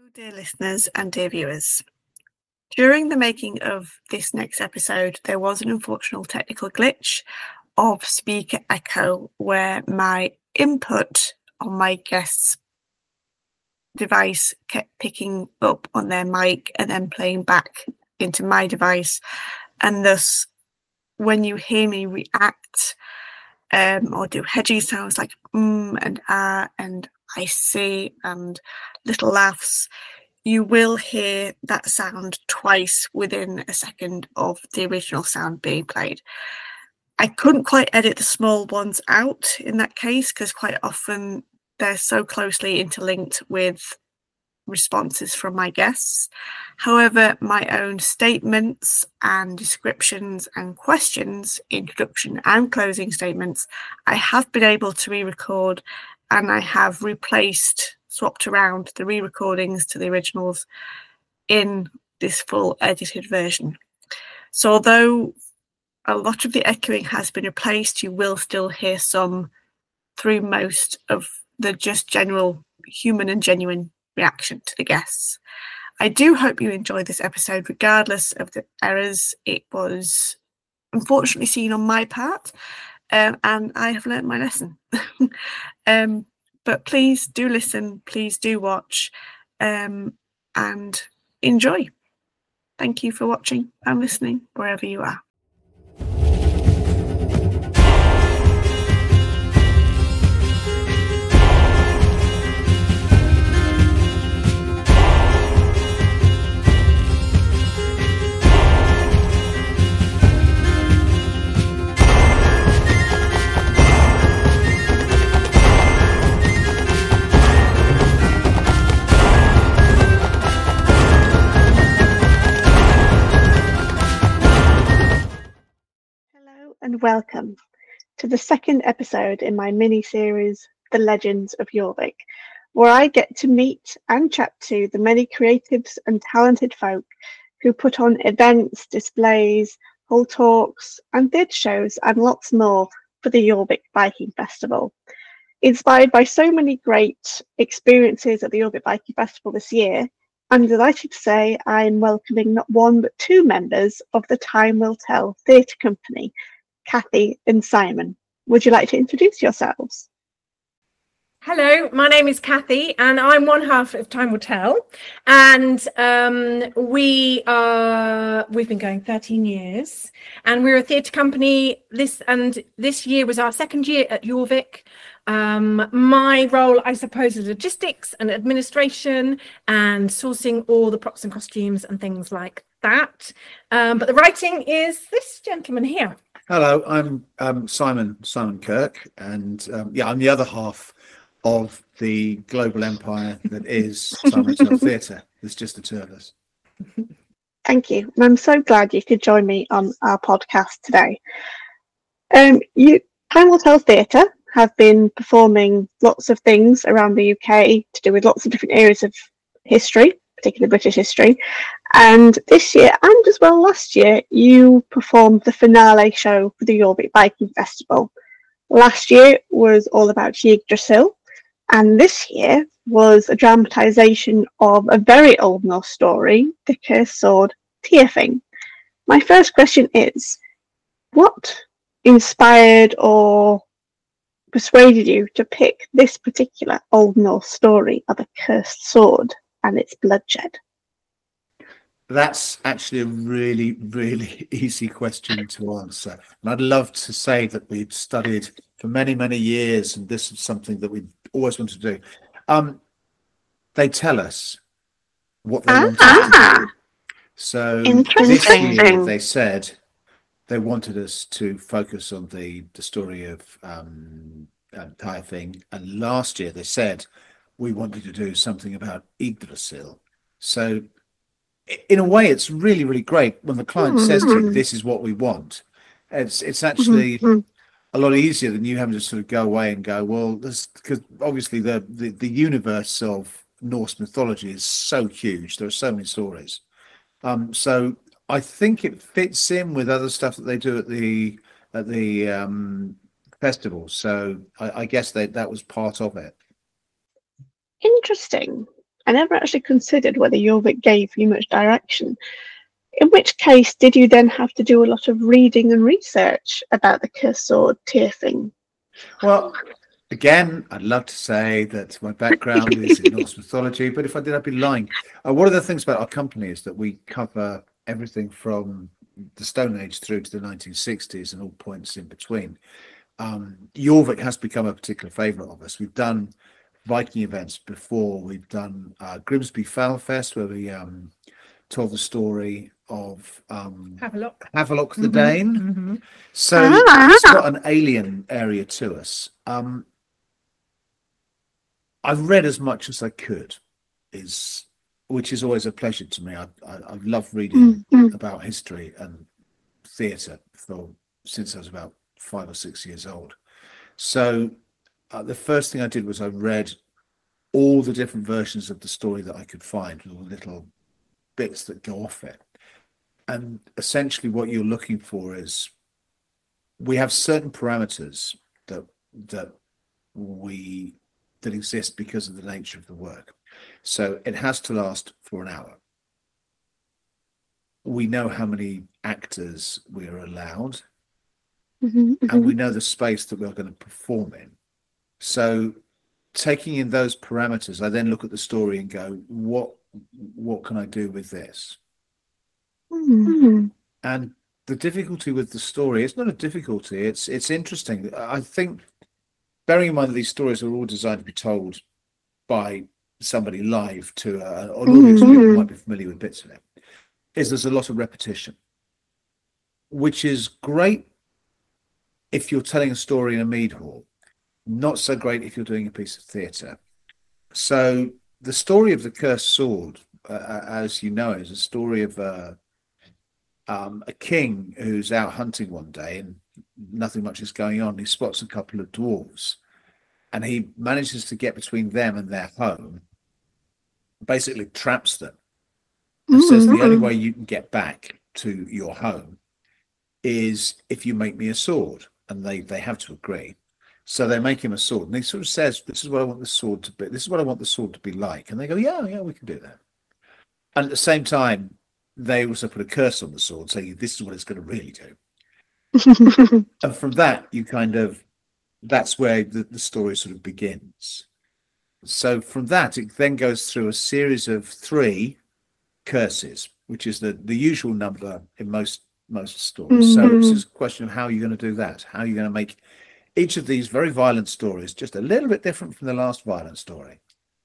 Dear listeners and dear viewers. During the making of this next episode, there was an unfortunate technical glitch of speaker echo where my input on my guest's device kept picking up on their mic and then playing back into my device. And thus, when you hear me react or do hedgy sounds like and ah and I see and little laughs, you will hear that sound twice within a second of the original sound being played. I couldn't quite edit the small ones out in that case because quite often they're so closely interlinked with responses from my guests. However, my own statements and descriptions and questions, introduction and closing statements, I have been able to re-record, and I have swapped around the re-recordings to the originals in this full edited version. So although a lot of the echoing has been replaced, you will still hear some through most of the just general human and genuine reaction to the guests. I do hope you enjoyed this episode regardless of the errors. It was unfortunately seen on my part, and I have learnt my lesson. But please do listen, please do watch, and enjoy. Thank you for watching and listening wherever you are. And welcome to the second episode in my mini-series, The Legends of Jorvik, where I get to meet and chat to the many creatives and talented folk who put on events, displays, whole talks and theatre shows and lots more for the Jorvik Viking Festival. Inspired by so many great experiences at the Jorvik Viking Festival this year, I'm delighted to say I'm welcoming not one but two members of the Time Will Tell Theatre Company, Kathy and Simon. Would you like to introduce yourselves? Hello, my name is Kathy and I'm one half of Time Will Tell, and we've been going 13 years and we're a theatre company. This year was our second year at Jorvik. My role, I suppose, is logistics and administration and sourcing all the props and costumes and things like that, but the writing is this gentleman here. Hello, I'm Simon Kirk, and I'm the other half of the global empire that is Time Will Tell Theatre. There's just the two of us. Thank you, and I'm so glad you could join me on our podcast today. Time Will Tell Theatre have been performing lots of things around the UK to do with lots of different areas of history, particularly British history. And this year, and as well last year, you performed the finale show for the Jorvik Viking Festival. Last year was all about Yggdrasil, and this year was a dramatisation of a very old Norse story, the Cursed Sword Tyrfing. My first question is, what inspired or persuaded you to pick this particular Old Norse story of a cursed sword and its bloodshed? That's actually a really, really easy question to answer. And I'd love to say that we'd studied for many, many years and this is something that we always wanted to do. They tell us what they wanted to do. So this year they said they wanted us to focus on the story of Tyrfing, and last year they said we wanted to do something about Yggdrasil. So in a way, it's really, really great when the client says to you, this is what we want. It's actually a lot easier than you having to sort of go away and go, well, because obviously the universe of Norse mythology is so huge. There are so many stories. So I think it fits in with other stuff that they do at the festival. So I guess that was part of it. Interesting. I never actually considered whether Jorvik gave you much direction. In which case, did you then have to do a lot of reading and research about the Cursed Sword tier thing? Well, again, I'd love to say that my background is in Norse mythology, but if I did, I'd be lying. One of the things about our company is that we cover everything from the Stone Age through to the 1960s and all points in between. Jorvik has become a particular favourite of us. We've done Viking events before. We've done Grimsby Falfest, where we told the story of Havelok the Dane. Mm-hmm. So it's got an alien area to us. I've read as much as I could, which is always a pleasure to me. I've loved reading about history and theatre since I was about 5 or 6 years old. So the first thing I did was I read all the different versions of the story that I could find, all the little bits that go off it. And essentially what you're looking for is, we have certain parameters that exist because of the nature of the work. So it has to last for an hour. We know how many actors we are allowed, and we know the space that we're going to perform in. So taking in those parameters, I then look at the story and go, what can I do with this? And the difficulty with the story, it's not a difficulty, it's interesting. I think, bearing in mind that these stories are all designed to be told by somebody live to an audience who might be familiar with bits of it, is there's a lot of repetition, which is great if you're telling a story in a mead hall, not so great if you're doing a piece of theatre. So the story of the Cursed Sword, as you know, is a story of a king who's out hunting one day and nothing much is going on. He spots a couple of dwarves and he manages to get between them and their home, basically traps them, and says the only way you can get back to your home is if you make me a sword. And they have to agree. So they make him a sword, and he sort of says, this is what I want the sword to be. This is what I want the sword to be like. And they go, yeah, we can do that. And at the same time, they also put a curse on the sword, saying this is what it's going to really do. And from that, that's where the story sort of begins. So from that, it then goes through a series of 3 curses, which is the usual number in most stories. So it's just a question of how you're going to do that. How are you going to make each of these very violent stories just a little bit different from the last violent story?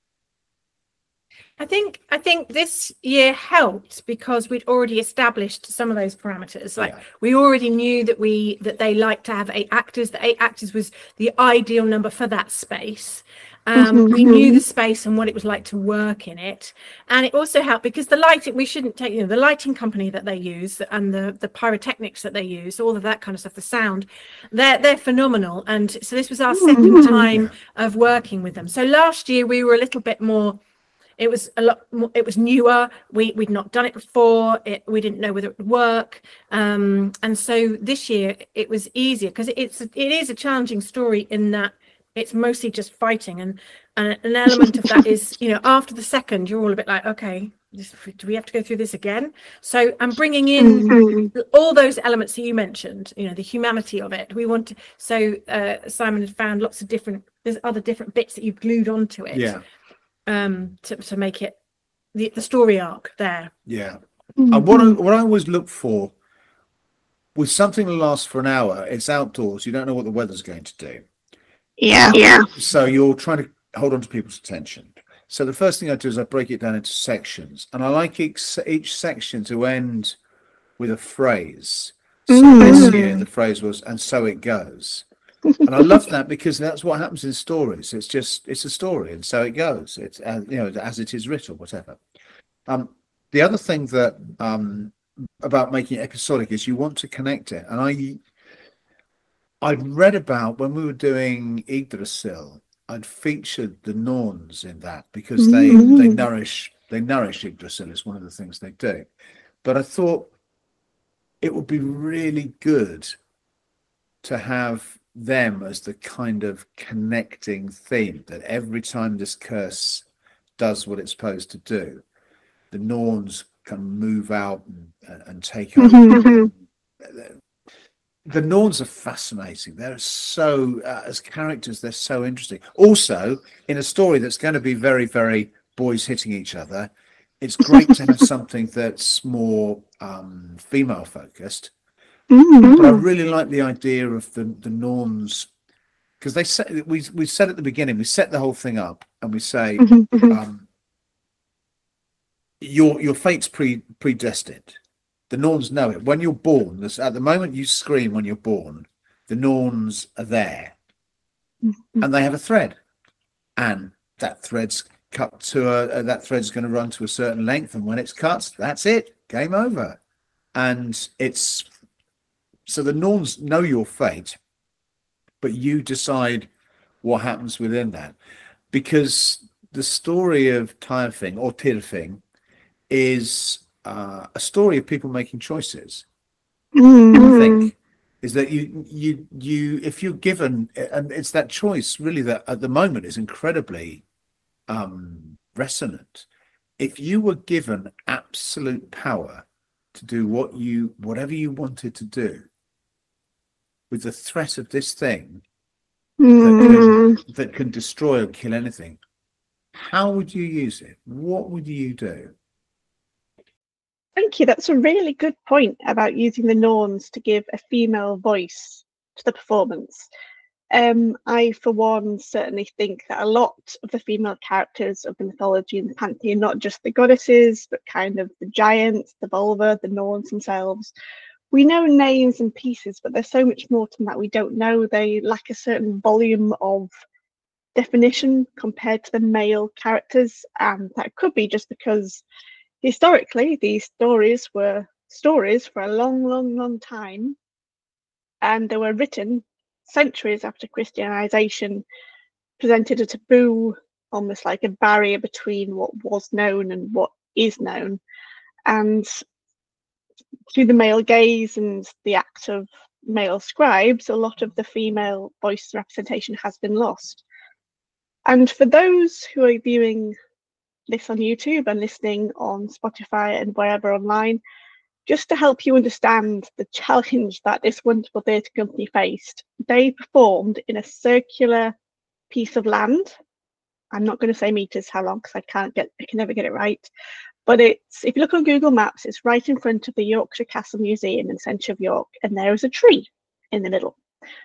I think this year helped because we'd already established some of those parameters. We already knew that they like to have 8 actors. The 8 actors was the ideal number for that space. We knew the space and what it was like to work in it, and it also helped because the lighting, we shouldn't take, the lighting company that they use and the pyrotechnics that they use, all of that kind of stuff, the sound, they're phenomenal. And so this was our second time of working with them. So last year we were a little bit more, it was a lot more, it was newer, we'd not done it before, we didn't know whether it would work, and so this year it was easier because it is a challenging story in that it's mostly just fighting, and an element of that is, after the second, you're all a bit like, okay, do we have to go through this again? So I'm bringing in all those elements that you mentioned, the humanity of it. We want to, so Simon had found lots of there's other different bits that you've glued onto it, to make it the story arc there. And what I always look for with something that lasts for an hour, it's outdoors, you don't know what the weather's going to do. So you're trying to hold on to people's attention. So the first thing I do is I break it down into sections, and I like each section to end with a phrase. So this year the phrase was, and so it goes. And I love that because that's what happens in stories. It's a story, and so it goes. It's as it is written, whatever. The other thing that about making it episodic is you want to connect it. And I'd read about, when we were doing Yggdrasil, I'd featured the Norns in that because they nourish Yggdrasil is one of the things they do. But I thought it would be really good to have them as the kind of connecting theme, that every time this curse does what it's supposed to do, the Norns can move out and take over. The Norns are fascinating. They're so, as characters, they're so interesting. Also, in a story that's going to be very, very boys hitting each other, it's great to have something that's more female focused. But I really like the idea of the Norns, because they said, we said at the beginning, we set the whole thing up and we say your fate's predestined. The Norns know it. When you're born, at the moment you scream when you're born, the Norns are there, and they have a thread, and that thread's cut to that thread's going to run to a certain length, and when it's cut, that's it, game over. And it's so the Norns know your fate, but you decide what happens within that, because the story of Tyrfing or Tyrfing is a story of people making choices. I think is that you if you're given, and it's that choice really that at the moment is incredibly resonant. If you were given absolute power to do whatever you wanted to do, with the threat of this thing that can destroy or kill anything, how would you use it? What would you do? Thank you. That's a really good point about using the Norns to give a female voice to the performance. I, for one, certainly think that a lot of the female characters of the mythology and the pantheon, not just the goddesses, but kind of the giants, the Volva, the Norns themselves, we know names and pieces, but there's so much more to that we don't know. They lack a certain volume of definition compared to the male characters, and that could be just because historically these stories were stories for a long time, and they were written centuries after Christianization, presented a taboo, almost like a barrier between what was known and what is known, and through the male gaze and the act of male scribes, a lot of the female voice representation has been lost. And for those who are viewing this on YouTube and listening on Spotify and wherever online, just to help you understand the challenge that this wonderful theatre company faced, they performed in a circular piece of land. I'm not going to say meters how long, because I can never get it right. But it's, if you look on Google Maps, it's right in front of the Yorkshire Castle Museum in the centre of York, and there is a tree in the middle.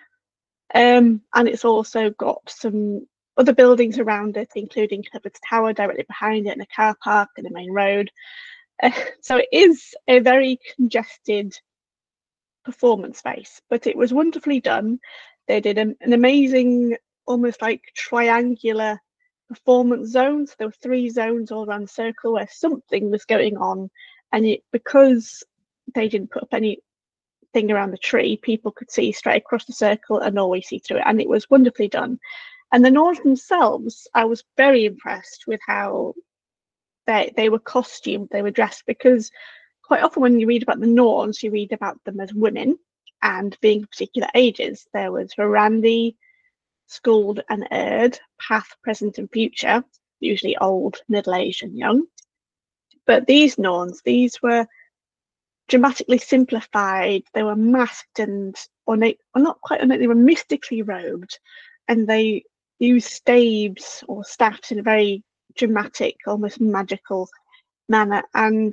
And it's also got some other buildings around it, including Clifford's Tower directly behind it, and a car park and a main road. So it is a very congested performance space, but it was wonderfully done. They did an amazing, almost like triangular performance zones. There were 3 zones all around the circle where something was going on, and because they didn't put up anything around the tree, people could see straight across the circle and always see through it, and it was wonderfully done. And the Norns themselves, I was very impressed with how they were costumed, they were dressed, because quite often when you read about the Norns, you read about them as women and being particular ages. There was Verandi, Skuld and Erd, past, present and future, usually old, middle-aged and young. But these Norns, these were dramatically simplified, they were masked and ornate, or not quite ornate, they were mystically robed, and they used staves or staffs in a very dramatic, almost magical manner. And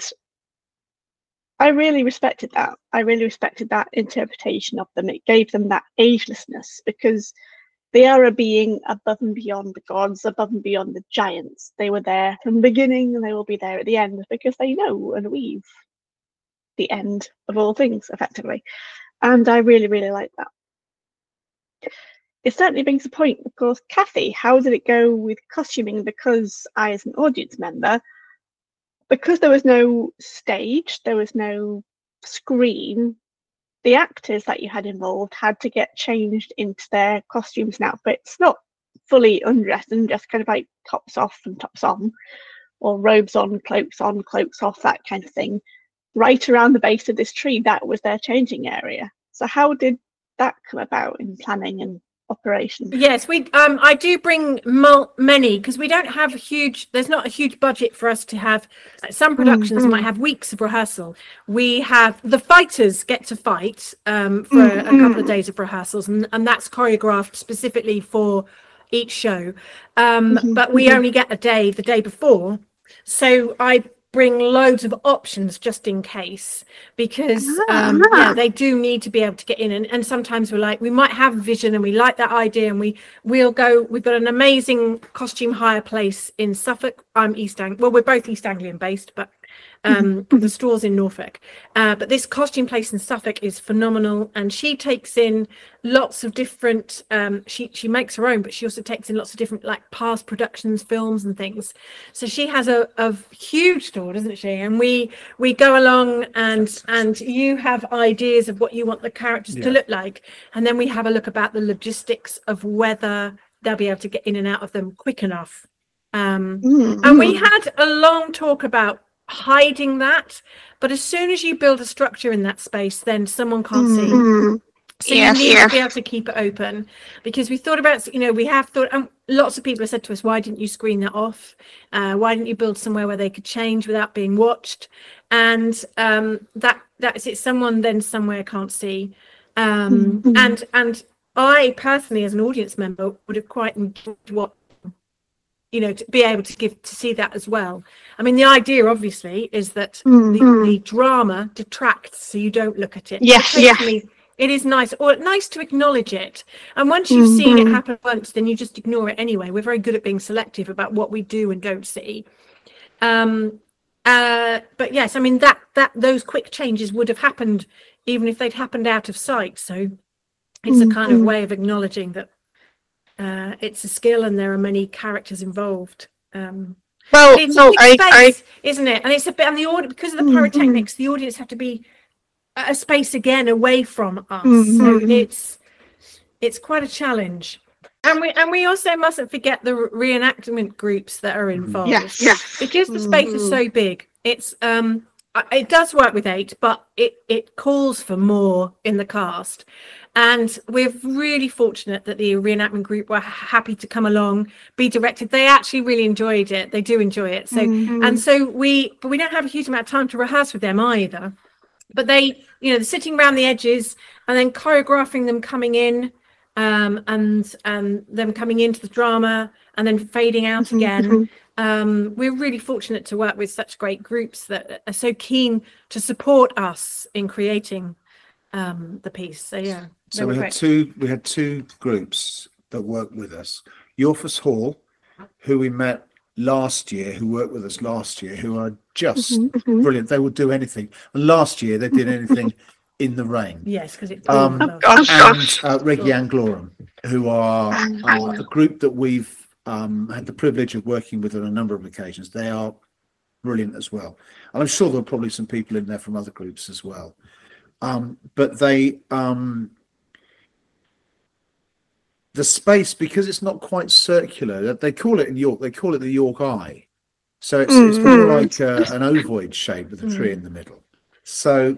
I really respected that. I really respected that interpretation of them. It gave them that agelessness, because they are a being above and beyond the gods, above and beyond the giants. They were there from the beginning and they will be there at the end, because they know and weave the end of all things, effectively. And I really, really like that. It certainly brings a point, of course. Kathy, how did it go with costuming? Because I, as an audience member, because there was no stage, there was no screen, the actors that you had involved had to get changed into their costumes and outfits, not fully undressed, kind of like tops off and tops on, or robes on, cloaks off, that kind of thing. Right around the base of this tree, that was their changing area. So how did that come about in planning and operation? Yes, we I do bring many, because we don't have there's not a huge budget for us to have. Some productions might have weeks of rehearsal. We have the fighters get to fight for a couple of days of rehearsals, and that's choreographed specifically for each show, but we only get a day the day before, so I bring loads of options just in case, because yeah, they do need to be able to get in, and sometimes we might have a vision and we like that idea, and we'll go. We've got an amazing costume hire place in Suffolk. I'm we're both East Anglian based, but the store's in Norfolk, but this costume place in Suffolk is phenomenal, and she takes in lots of different she makes her own, but she also takes in lots of different like past productions, films and things. So she has a huge store, doesn't she? And we go along, and you have ideas of what you want the characters to look like, and then we have a look about the logistics of whether they'll be able to get in and out of them quick enough. And we had a long talk about hiding that, but as soon as you build a structure in that space, then someone can't see. So you need to be able to keep it open, because we thought about, we have thought, and lots of people have said to us, why didn't you screen that off? Why didn't you build somewhere where they could change without being watched? And that's it. Someone then somewhere can't see. And I personally, as an audience member, would have quite enjoyed to be able to see that as well. I mean, the idea obviously is that the drama detracts, so you don't look at it. It is nice to acknowledge it, and once you've seen it happen once, then you just ignore it anyway. We're very good at being selective about what we do and don't see. But yes, I mean that those quick changes would have happened even if they'd happened out of sight. So it's a kind of way of acknowledging that it's a skill, and there are many characters involved. It's a big space, isn't it? And it's a bit, and the audience, because of the pyrotechnics, the audience have to be a space again away from us. So it's quite a challenge. And we also mustn't forget the reenactment groups that are involved. Because the space is so big. It's it does work with 8, but it calls for more in the cast. And we're really fortunate that the reenactment group were happy to come along, be directed. They actually really enjoyed it. They do enjoy it. So and so we don't have a huge amount of time to rehearse with them either. But they, they're sitting around the edges and then choreographing them coming in, and them coming into the drama and then fading out again. We're really fortunate to work with such great groups that are so keen to support us in creating the piece. So yeah. So we had two groups that worked with us. Yorfus Hall, who we met last year, who worked with us last year, who are just brilliant. They will do anything. And last year they did anything in the rain. Yes, because it's and Regie Anglorum, who are a group that we've had the privilege of working with on a number of occasions. They are brilliant as well. And I'm sure there are probably some people in there from other groups as well. But they the space, because it's not quite circular, they call it in York, they call it the York Eye. So it's more like an ovoid shape with a tree in the middle. So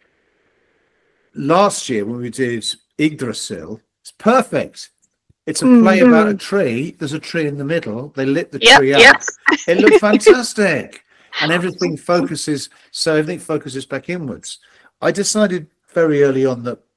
last year when we did Yggdrasil, it's perfect. It's a play about a tree. There's a tree in the middle. They lit the tree up. It looked fantastic. And everything focuses back inwards. I decided very early on that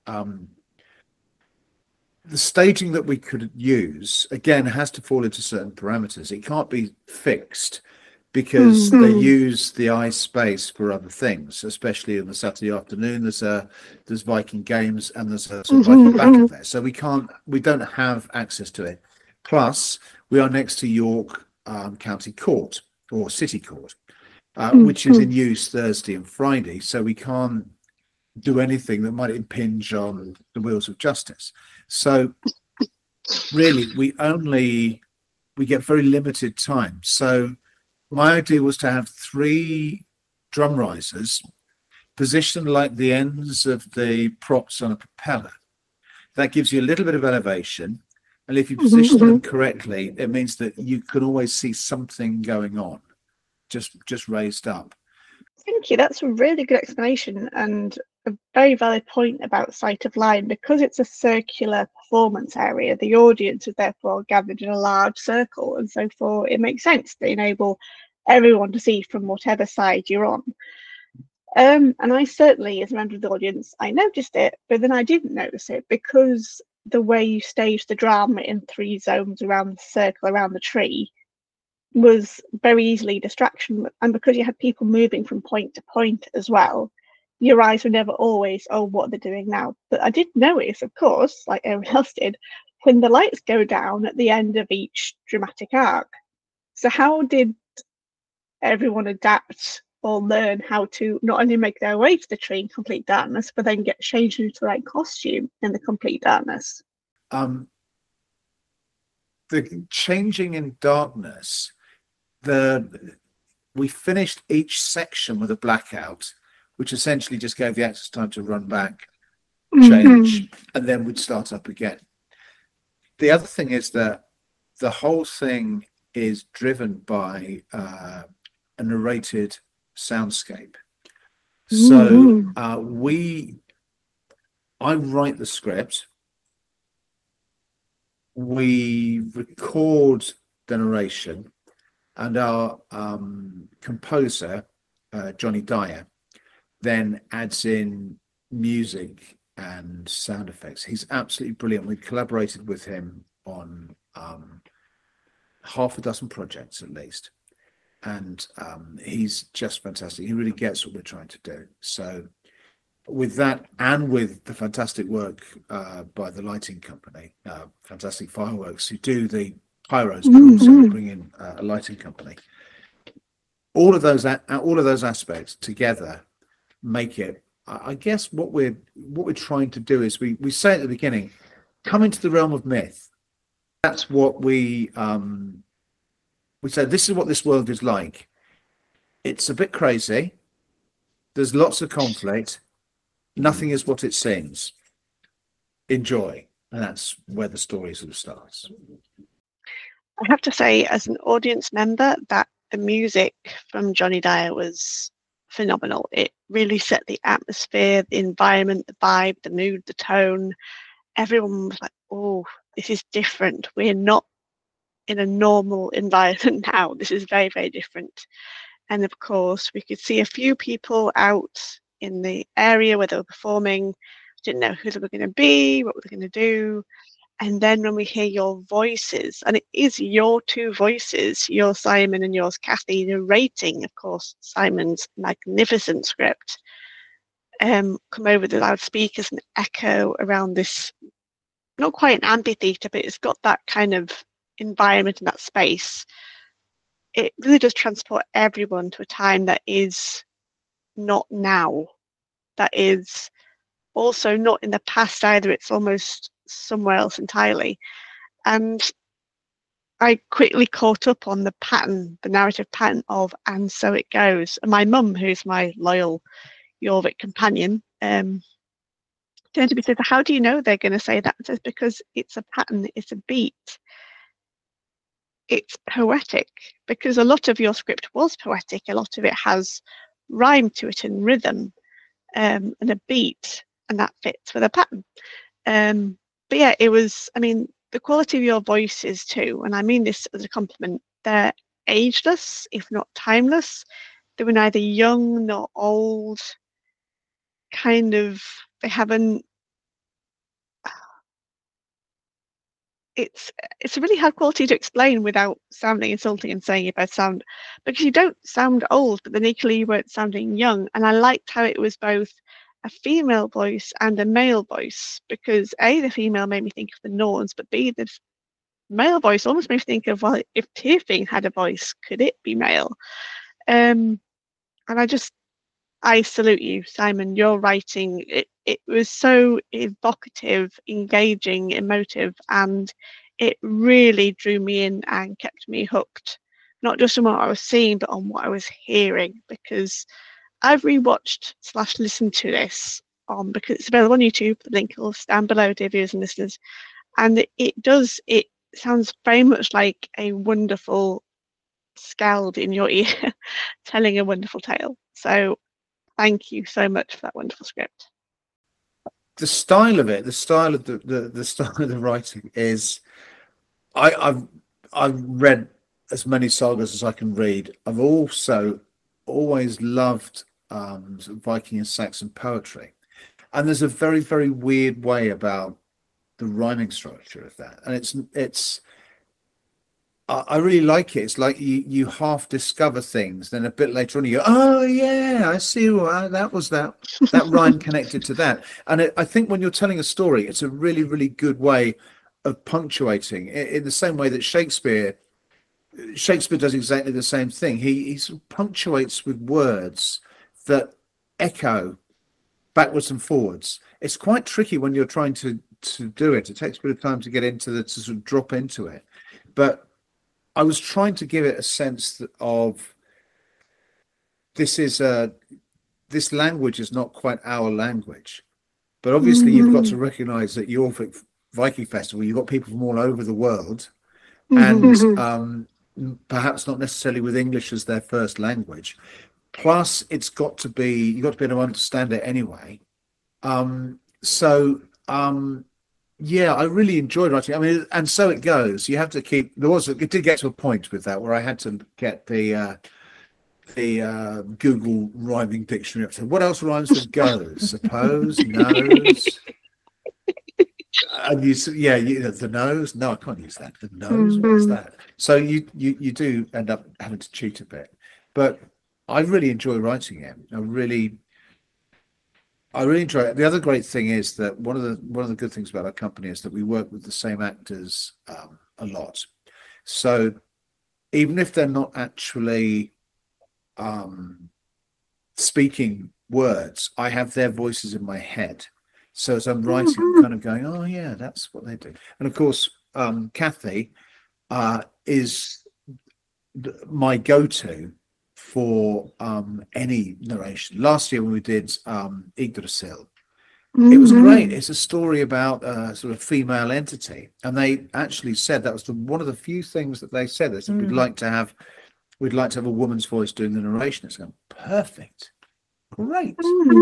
the staging that we could use, again, has to fall into certain parameters. It can't be fixed, because they use the eye space for other things, especially on the Saturday afternoon. There's Viking games and there's a sort of Viking battle there. So we don't have access to it. Plus, we are next to York County Court or City Court, which is in use Thursday and Friday. So we can't do anything that might impinge on the wheels of justice. So really, we get very limited time. So my idea was to have 3 drum risers positioned like the ends of the props on a propeller. That gives you a little bit of elevation. And if you position them correctly, it means that you can always see something going on, just raised up. Thank you. That's a really good explanation. And a very valid point about Sight of Lion. Because it's a circular performance area, the audience is therefore gathered in a large circle, and so forth it makes sense to enable everyone to see from whatever side you're on. And I certainly, as a member of the audience, I noticed it, but then I didn't notice it because the way you stage the drama in 3 zones around the circle around the tree was very easily distraction, and because you had people moving from point to point as well, your eyes were never always, oh, what are they doing now? But I did notice, of course, like everyone else did, when the lights go down at the end of each dramatic arc. So how did everyone adapt or learn how to not only make their way to the tree in complete darkness, but then get changed into the right costume in the complete darkness? The changing in darkness, we finished each section with a blackout, which essentially just gave the actors time to run back, change, and then we'd start up again. The other thing is that the whole thing is driven by a narrated soundscape. So I write the script, we record the narration, and our composer, Johnny Dyer, then adds in music and sound effects. He's absolutely brilliant. We collaborated with him on half a dozen projects at least, and he's just fantastic. He really gets what we're trying to do. So with that, and with the fantastic work by the lighting company, Fantastic Fireworks, who do the pyros, but also bring in a lighting company, all of those aspects together make it, I guess, what we're trying to do is we say at the beginning, come into the realm of myth. That's what we say, this is what this world is like. It's a bit crazy. There's lots of conflict. Nothing is what it seems. Enjoy. And that's where the story sort of starts. I have to say, as an audience member, that the music from Johnny Dyer was phenomenal. It really set the atmosphere, the environment, the vibe, the mood, the tone. Everyone was like, oh, this is different. We're not in a normal environment now. This is very, very different. And of course, we could see a few people out in the area where they were performing, didn't know who they were going to be, what were they going to do. And then when we hear your voices, and it is your 2 voices, yours Simon and yours Kathy, narrating, of course, Simon's magnificent script, come over the loudspeakers and echo around this, not quite an amphitheatre, but it's got that kind of environment and that space. It really does transport everyone to a time that is not now, that is also not in the past either. It's almost somewhere else entirely. And I quickly caught up on the pattern, the narrative pattern of "and so it goes." And my mum, who's my loyal Jorvik companion, turned to me and said, how do you know they're going to say that? And says, because it's a pattern, it's a beat. It's poetic, because a lot of your script was poetic. A lot of it has rhyme to it and rhythm and a beat, and that fits with a pattern. But yeah, it was, I mean, the quality of your voices too, and I mean this as a compliment, they're ageless, if not timeless. They were neither young nor old, kind of, they haven't, it's a really hard quality to explain without sounding insulting and saying you both sound, because you don't sound old, but then equally you weren't sounding young. And I liked how it was both a female voice and a male voice, because A, the female made me think of the Norns, but B, the male voice almost made me think of, well, if Tyrfing had a voice, could it be male? And I salute you, Simon. Your writing, it was so evocative, engaging, emotive, and it really drew me in and kept me hooked, not just on what I was seeing, but on what I was hearing, because I've rewatched / listened to this because it's available on YouTube. The link will stand below, dear viewers and listeners. And it sounds very much like a wonderful skald in your ear telling a wonderful tale. So thank you so much for that wonderful script. the style of it, the style of the style of the writing is, I've read as many sagas as I can read. I've also always loved sort of Viking and Saxon poetry, and there's a very, very weird way about the rhyming structure of that, and it's I really like it. It's like you half discover things, then a bit later on you go, oh yeah, I see that was that rhyme connected to that. And I think when you're telling a story, it's a really, really good way of punctuating in the same way that Shakespeare does exactly the same thing. He sort of punctuates with words that echo backwards and forwards. It's quite tricky when you're trying to do it. It takes a bit of time to get into to sort of drop into it, but I was trying to give it a sense of this language is not quite our language, but obviously you've got to recognize that your Viking festival, you've got people from all over the world, and perhaps not necessarily with English as their first language. Plus, you've got to be able to understand it anyway. Yeah, I really enjoyed writing. I mean, and so it goes. You have to keep. It did get to a point with that where I had to get the Google rhyming dictionary up. So what else rhymes with goes? Suppose, nose. And the nose. No, I can't use that. The nose. What's that? So you do end up having to cheat a bit, but I really enjoy writing it. I really enjoy it. The other great thing is that one of the good things about our company is that we work with the same actors a lot. So even if they're not actually speaking words, I have their voices in my head. So as I'm writing, I'm kind of going, oh yeah, that's what they do. And of course, Kathy is my go-to for any narration. Last year when we did Yggdrasil, it was great. It's a story about a sort of female entity, and they actually said that was one of the few things that they said. They said we'd like to have a woman's voice doing the narration. It's going perfect, great.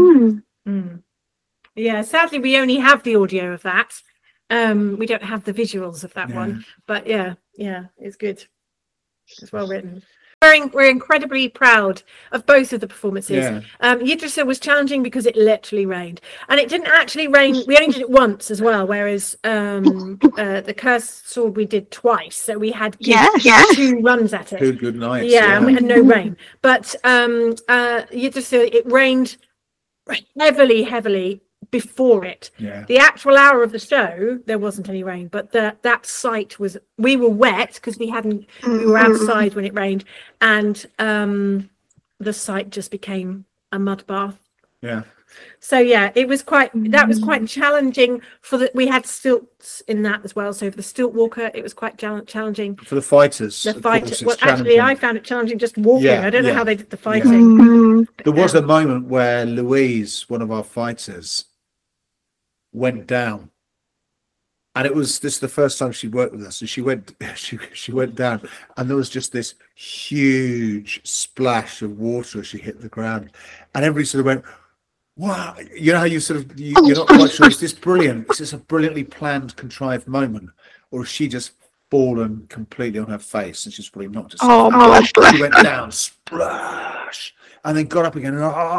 Yeah, sadly we only have the audio of that. We don't have the visuals of that one, but yeah, it's good. It's well written. We're incredibly proud of both of the performances. Yggdrasil was challenging because it literally rained, and it didn't actually rain. We only did it once as well, whereas the Cursed Sword we did twice, so we had 2 runs at it. 2 good nights. And we had no rain. But Yggdrasil, it rained heavily before it. The actual hour of the show there wasn't any rain, but that site we were wet because we were outside when it rained, and the site just became a mud bath. So it was quite challenging we had stilts in that as well, so for the stilt walker it was quite challenging for the fighters. Actually I found it challenging just walking. I don't know how they did the fighting. There was a moment where Louise, one of our fighters, went down, and this is the first time she worked with us, and she went down, and there was just this huge splash of water as she hit the ground, and everybody sort of went, wow. You know how you sort of you're not quite sure, is this brilliant, is this a brilliantly planned, contrived moment, or has she just fallen completely on her face and she's probably knocked herself she went down, splash, and then got up again,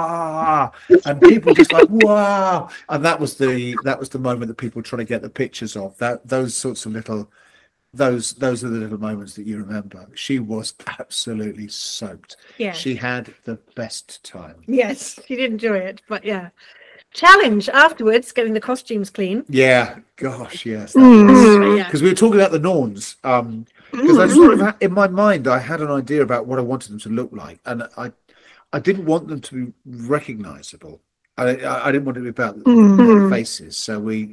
and people just like, wow. And that was the moment that people were trying to get the pictures of. Those sorts of little, those are the little moments that you remember. She was absolutely soaked. She had the best time. Yes, she did enjoy it, but challenge afterwards, getting the costumes clean. Gosh, yes. Because we were talking about the Norns. Because I sort of, in my mind, I had an idea about what I wanted them to look like, and I didn't want them to be recognizable. I didn't want it to be about their faces. So we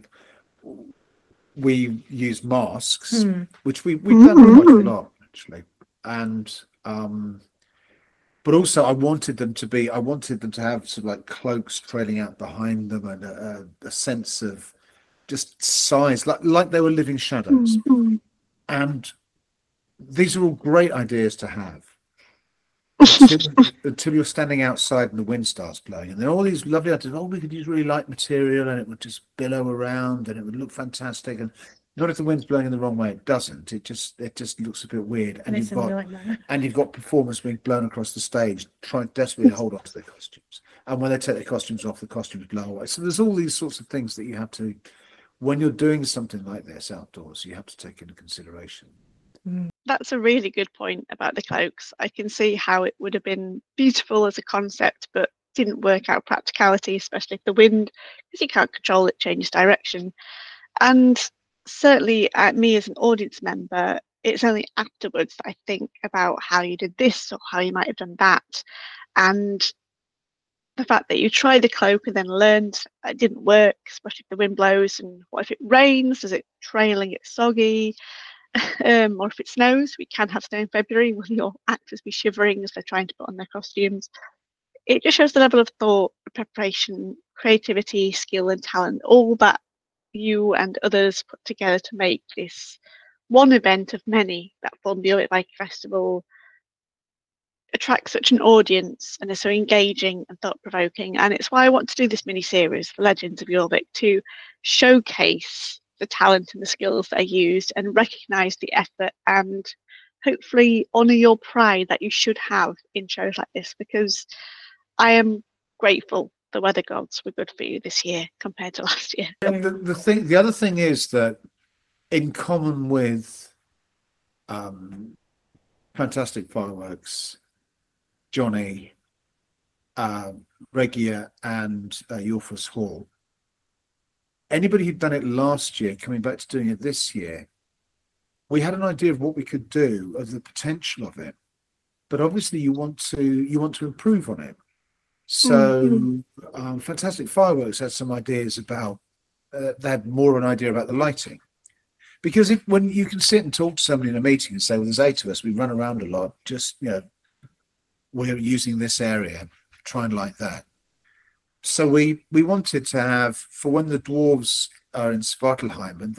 used masks, which we've done quite a lot actually, and but also I wanted them to have sort of like cloaks trailing out behind them, and a sense of just size, like they were living shadows. And these are all great ideas to have. until you're standing outside and the wind starts blowing, and then all these lovely ideas. Oh, we could use really light material, and it would just billow around, and it would look fantastic. And not if the wind's blowing in the wrong way, it doesn't. It just looks a bit weird. And you've got performers being blown across the stage, trying desperately to hold on to their costumes. And when they take their costumes off, the costumes blow away. So there's all these sorts of things that you have to, when you're doing something like this outdoors, you have to take into consideration. That's a really good point about the cloaks. I can see how it would have been beautiful as a concept, but didn't work out practicality, especially if the wind, because you can't control it, changes direction. And certainly me as an audience member, it's only afterwards that I think about how you did this or how you might have done that. And the fact that you tried the cloak and then learned it didn't work, especially if the wind blows, and what if it rains? Does it trail and get soggy? Or if it snows, we can have snow in February. Will your actors be shivering as they're trying to put on their costumes? It just shows the level of thought, preparation, creativity, skill and talent, all that you and others put together to make this one event of many that form the Jorvik Viking Festival attract such an audience and are so engaging and thought-provoking. And it's why I want to do this mini-series, The Legends of Jorvik, to showcase the talent and the skills that are used and recognise the effort and hopefully honour your pride that you should have in shows like this, because I am grateful the weather gods were good for you this year compared to last year. The other thing is that, in common with Fantastic Fireworks, Johnny, Regia and Jorfus Hall, anybody who'd done it last year coming back to doing it this year, we had an idea of what we could do, of the potential of it, but obviously you want to improve on it. So Fantastic Fireworks had some ideas about they had more of an idea about the lighting, because when you can sit and talk to somebody in a meeting and say, well, there's 8 of us, we run around a lot, just we're using this area, try and light that. So we wanted to have, for when the dwarves are in Svartalheim and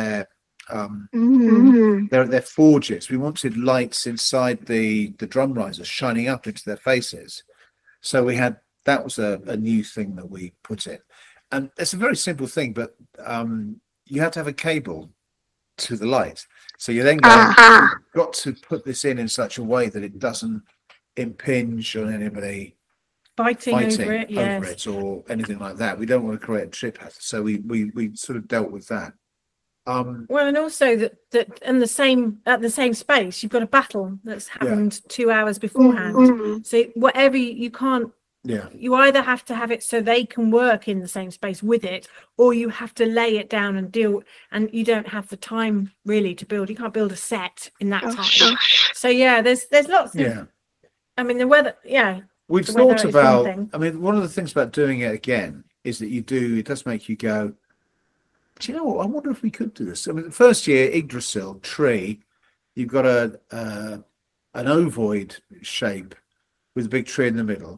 they're at their forges, we wanted lights inside the drum risers shining up into their faces. So that was a new thing that we put in. And it's a very simple thing, but you have to have a cable to the light. So you then got to put this in such a way that it doesn't impinge on anybody fighting over it or anything like that. We don't want to create a trip hazard, so we sort of dealt with that. Well, and also that in the same space, you've got a battle that's happened 2 hours beforehand. So whatever you can't. Yeah. You either have to have it so they can work in the same space with it, or you have to lay it down and deal, and you don't have the time really to build. You can't build a set in that time. So there's lots of. I mean, the weather. Yeah. We've thought about. I mean, one of the things about doing it again is that it does make you go, do you know what? I wonder if we could do this. I mean, the first year, Yggdrasil tree, you've got an ovoid shape with a big tree in the middle.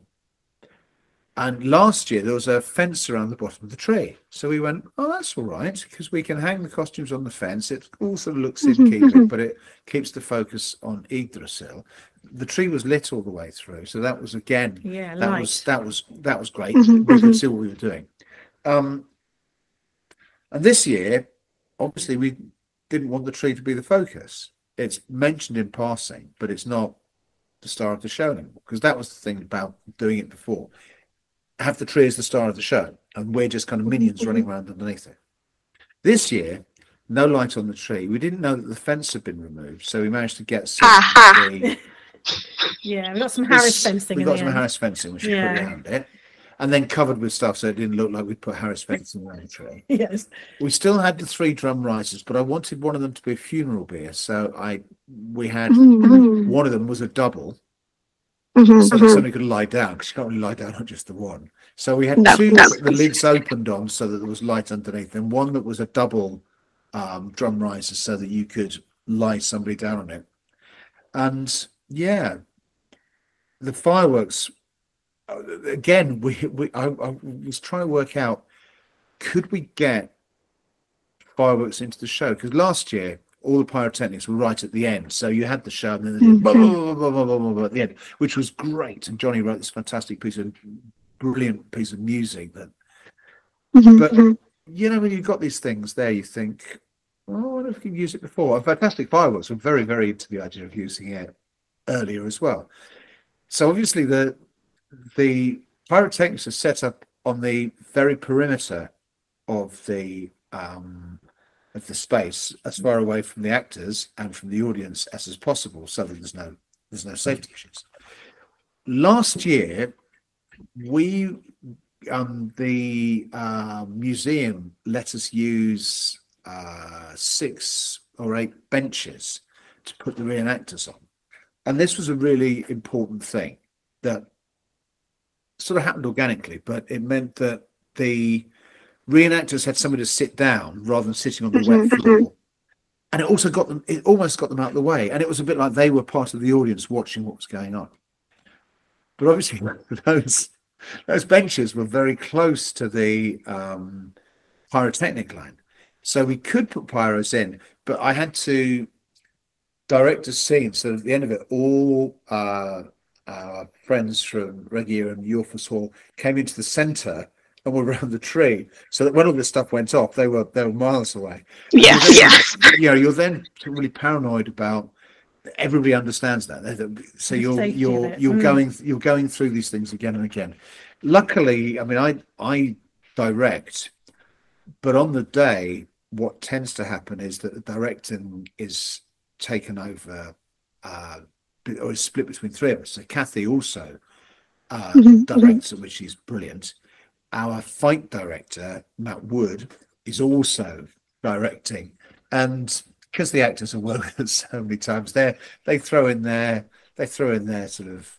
And last year there was a fence around the bottom of the tree. So we went, oh, that's all right, because we can hang the costumes on the fence. It all sort of looks in keeping, but it keeps the focus on Yggdrasil. The tree was lit all the way through, so that was again, that was great. We could see what we were doing. And this year, obviously, we didn't want the tree to be the focus. It's mentioned in passing, but it's not the star of the show anymore, because that was the thing about doing it before. Have the tree as the star of the show, and we're just kind of minions running around underneath it. This year, no light on the tree. We didn't know that the fence had been removed, so we managed to get some. We got some Harris fencing. We got some Harris fencing, which we put around it, and then covered with stuff so it didn't look like we'd put Harris fencing around the tree. Yes. We still had the 3 drum risers, but I wanted one of them to be a funeral bier, so we had one of them was a double. So that somebody could lie down, because you can't really lie down on just the one. So we had 2 that the lids opened on so that there was light underneath, and one that was a double drum riser so that you could lie somebody down on it. And the fireworks, again, I was trying to work out, could we get fireworks into the show? Because last year, all the pyrotechnics were right at the end. So you had the show and then they did blah, blah, blah, blah, blah, blah, at the end, which was great. And Johnny wrote this fantastic brilliant piece of music. But you know, when you've got these things there, you think, oh, I wonder if we can use it before. And Fantastic Fireworks were very, very into the idea of using it earlier as well. So obviously the pyrotechnics are set up on the very perimeter of the space, as far away from the actors and from the audience as is possible, so that there's no safety issues. Last year, the museum let us use 6 or 8 benches to put the reenactors on, and this was a really important thing that sort of happened organically, but it meant that the reenactors had somewhere to sit down rather than sitting on the wet floor, and it almost got them out of the way, and it was a bit like they were part of the audience watching what was going on. But obviously those benches were very close to the pyrotechnic line, so we could put pyros in, but I had to direct a scene so at the end of it, all our friends from Regia and Yorfus Hall came into the centre and were around the tree, so that when all this stuff went off, they were miles away. Yes. You know, you're then really paranoid about. Everybody understands that, so you're going through these things again and again. Luckily, I mean, I direct, but on the day, what tends to happen is that the directing is taken over, or is split between 3 of us. So Kathy also directs, which she's brilliant. Our fight director, Matt Wood, is also directing, and because the actors have worked with us so many times, they throw in their sort of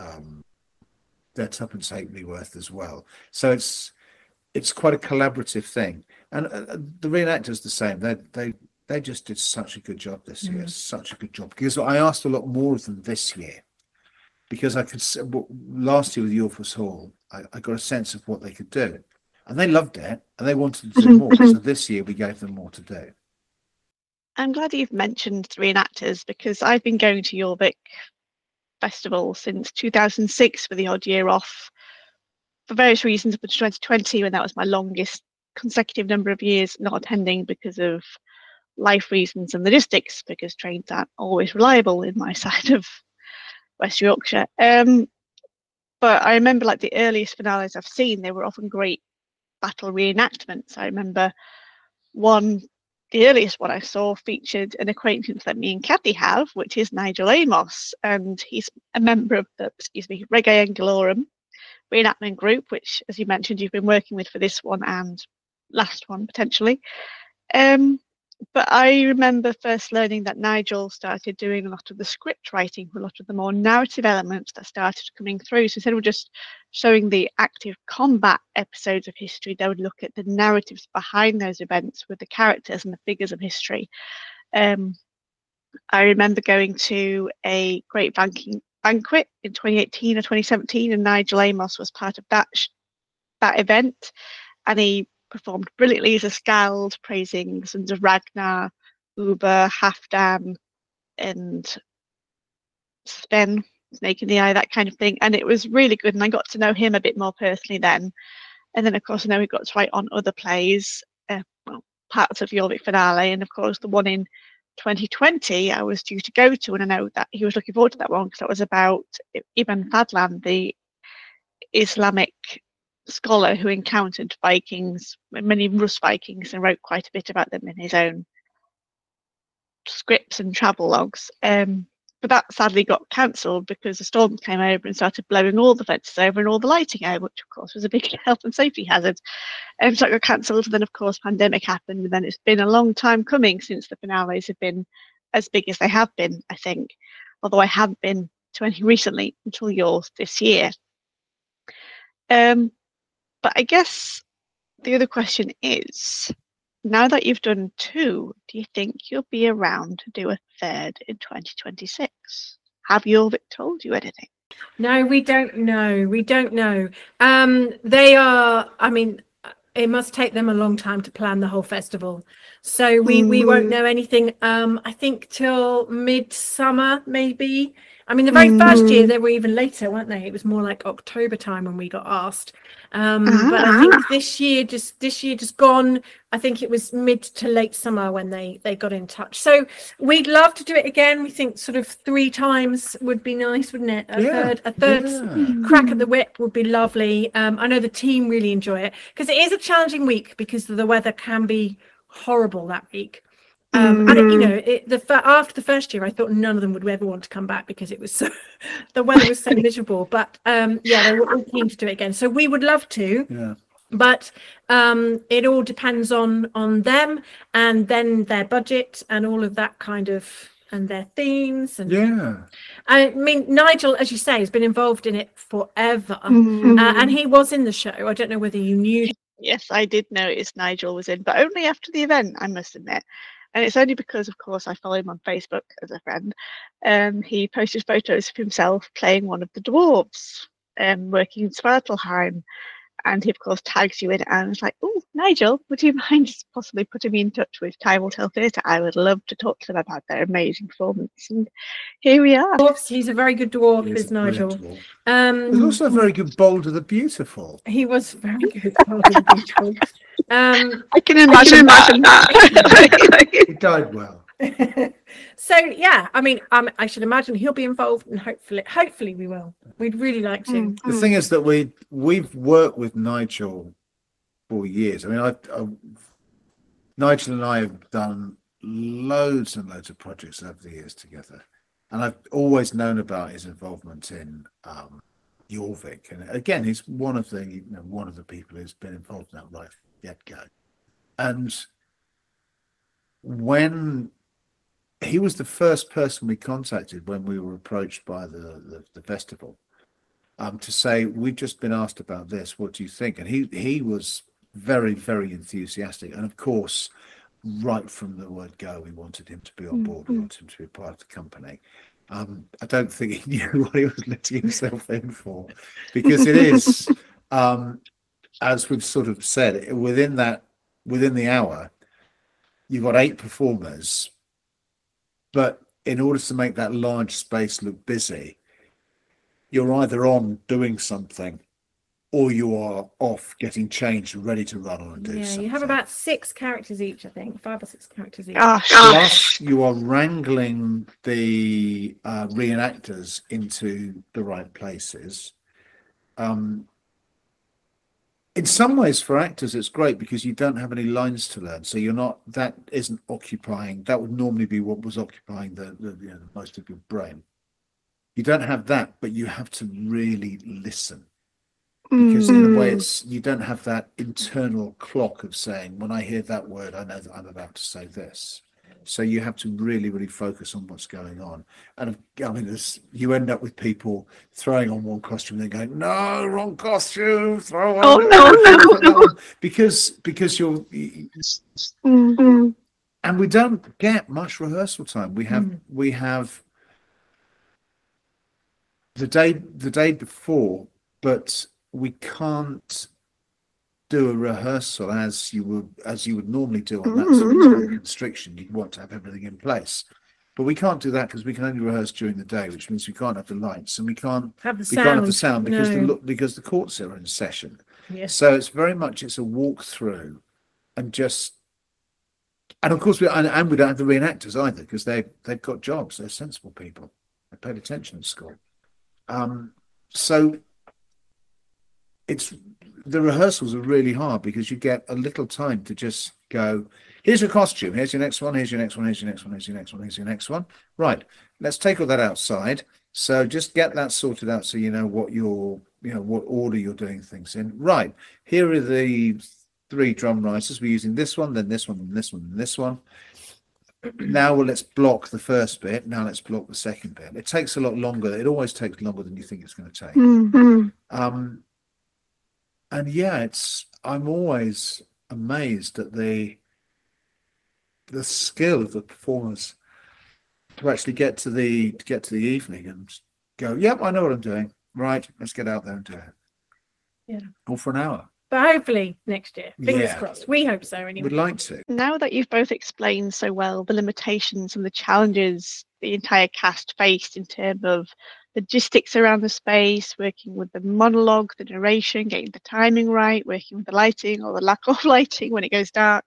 their tuppence halfpenny worth as well. So it's quite a collaborative thing, and the reenactors the same. They just did such a good job this year, such a good job. Because I asked a lot more of them this year, because I could. Last year with Yorfus Hall, I got a sense of what they could do, and they loved it, and they wanted to do more. So this year we gave them more to do. I'm glad you've mentioned the reenactors, because I've been going to Jorvik Festival since 2006 with the odd year off for various reasons, up to 2020 when that was my longest consecutive number of years not attending because of life reasons and logistics, because trains aren't always reliable in my side of West Yorkshire. But I remember, like, the earliest finales I've seen, they were often great battle reenactments. I remember the earliest one I saw featured an acquaintance that me and Kathy have, which is Nigel Amos, and he's a member of the Regia Anglorum reenactment group, which, as you mentioned, you've been working with for this one and last one potentially. But I remember first learning that Nigel started doing a lot of the script writing for a lot of the more narrative elements that started coming through. So instead of just showing the active combat episodes of history, they would look at the narratives behind those events with the characters and the figures of history. I remember going to a great banquet in 2018 or 2017, and Nigel Amos was part of that event, and he performed brilliantly as a skald, praising the sons of Ragnar, Uber, Halfdan, and Sven, Snake in the Eye, that kind of thing. And it was really good, and I got to know him a bit more personally then. And then, of course, I know we got to write on other plays, parts of Jorvik Finale, and of course the one in 2020 I was due to go to, and I know that he was looking forward to that one because that was about Ibn Fadlan, the Islamic scholar who encountered Vikings, many Rus Vikings, and wrote quite a bit about them in his own scripts and travel logs. But that sadly got cancelled because the storm came over and started blowing all the fences over and all the lighting out, which of course was a big health and safety hazard. So it got cancelled, and then of course pandemic happened, and then it's been a long time coming since the finales have been as big as they have been, I think, although I haven't been to any recently until yours this year. But I guess the other question is, now that you've done 2, do you think you'll be around to do a 3rd in 2026? Have Jorvik told you anything? No, we don't know. We don't know. They are, I mean, it must take them a long time to plan the whole festival. So we won't know anything, I think, till midsummer, maybe. I mean, the very first year they were even later, weren't they? It was more like October time when we got asked. But I think this year just gone, I think it was mid to late summer when they got in touch. So we'd love to do it again. We think sort of 3 times would be nice, wouldn't it? A third crack at the whip would be lovely. I know the team really enjoy it, because it is a challenging week because the weather can be horrible that week. And after the first year, I thought none of them would ever want to come back because it was so the weather was so miserable. But they were all keen to do it again. So we would love to. Yeah. But it all depends on them, and then their budget and all of that kind of, and their themes. And I mean, Nigel, as you say, has been involved in it forever, and he was in the show. I don't know whether you knew. Yes, I did notice Nigel was in, but only after the event, I must admit. And it's only because, of course, I follow him on Facebook as a friend. He posted photos of himself playing one of the dwarves, working in Svartalheim. And he, of course, tags you in it. And it's like, oh, Nigel, would you mind just possibly putting me in touch with Time Will Tell Theatre? I would love to talk to them about their amazing performance. And here we are. Dwarfs, he's a very good dwarf, is Nigel. He's also a very good Boulder the Beautiful. He was very good Boulder the Beautiful. I can imagine that. He died well. So yeah, I mean, I should imagine he'll be involved, and hopefully we will. We'd really like to. The thing is that we've worked with Nigel for years. I mean, Nigel and I have done loads and loads of projects over the years together, and I've always known about his involvement in Jorvik. And again, he's one of the people who's been involved in that right from the get-go. And when he was the first person we contacted when we were approached by the festival, to say, we've just been asked about this, what do you think? And he was very, very enthusiastic. And of course, right from the word go, we wanted him to be on board. We wanted him to be part of the company. I don't think he knew what he was letting himself in for, because it is, as we've sort of said, within the hour, you've got 8 performers, but in order to make that large space look busy, you're either on doing something, or you are off getting changed and ready to run on and do something. You have about 6 characters each, I think, 5 or 6 characters each. Plus, you are wrangling the reenactors into the right places. In some ways, for actors, it's great because you don't have any lines to learn. So that would normally be what was occupying the most of your brain. You don't have that, but you have to really listen. Because in a way, you don't have that internal clock of saying, when I hear that word, I know that I'm about to say this. So you have to really, really focus on what's going on. And I mean, you end up with people throwing on one costume and then going, no, wrong costume, throw on. No. Because you're... And we don't get much rehearsal time. We have the day before, but we can't do a rehearsal as you would normally do on that sort of constriction. You'd want to have everything in place, but we can't do that because we can only rehearse during the day, which means we can't have the lights and we can't have the sound because the courts are in session. Yes. So it's very much a walkthrough, and of course we don't have the reenactors either, because they've got jobs. They're sensible people. They paid attention at school. So the rehearsals are really hard because you get a little time to just go, here's your costume, here's your next one, here's your next one, here's your next one, here's your next one, here's your next one. Right, let's take all that outside. So just get that sorted out so you know what order you're doing things in. Right, here are the 3 drum risers. We're using this one, then this one, then this one, then this one. Now let's block the first bit. Now let's block the second bit. It takes a lot longer. It always takes longer than you think it's going to take. And yeah, I'm always amazed at the skill of the performers to actually get to the evening and go, yep, I know what I'm doing. Right, let's get out there and do it. Yeah. All for an hour. But hopefully next year. Fingers Yeah. crossed. We hope so anyway. We'd like to. Now that you've both explained so well the limitations and the challenges the entire cast faced in terms of logistics around the space, working with the monologue, the narration, getting the timing right, working with the lighting or the lack of lighting when it goes dark,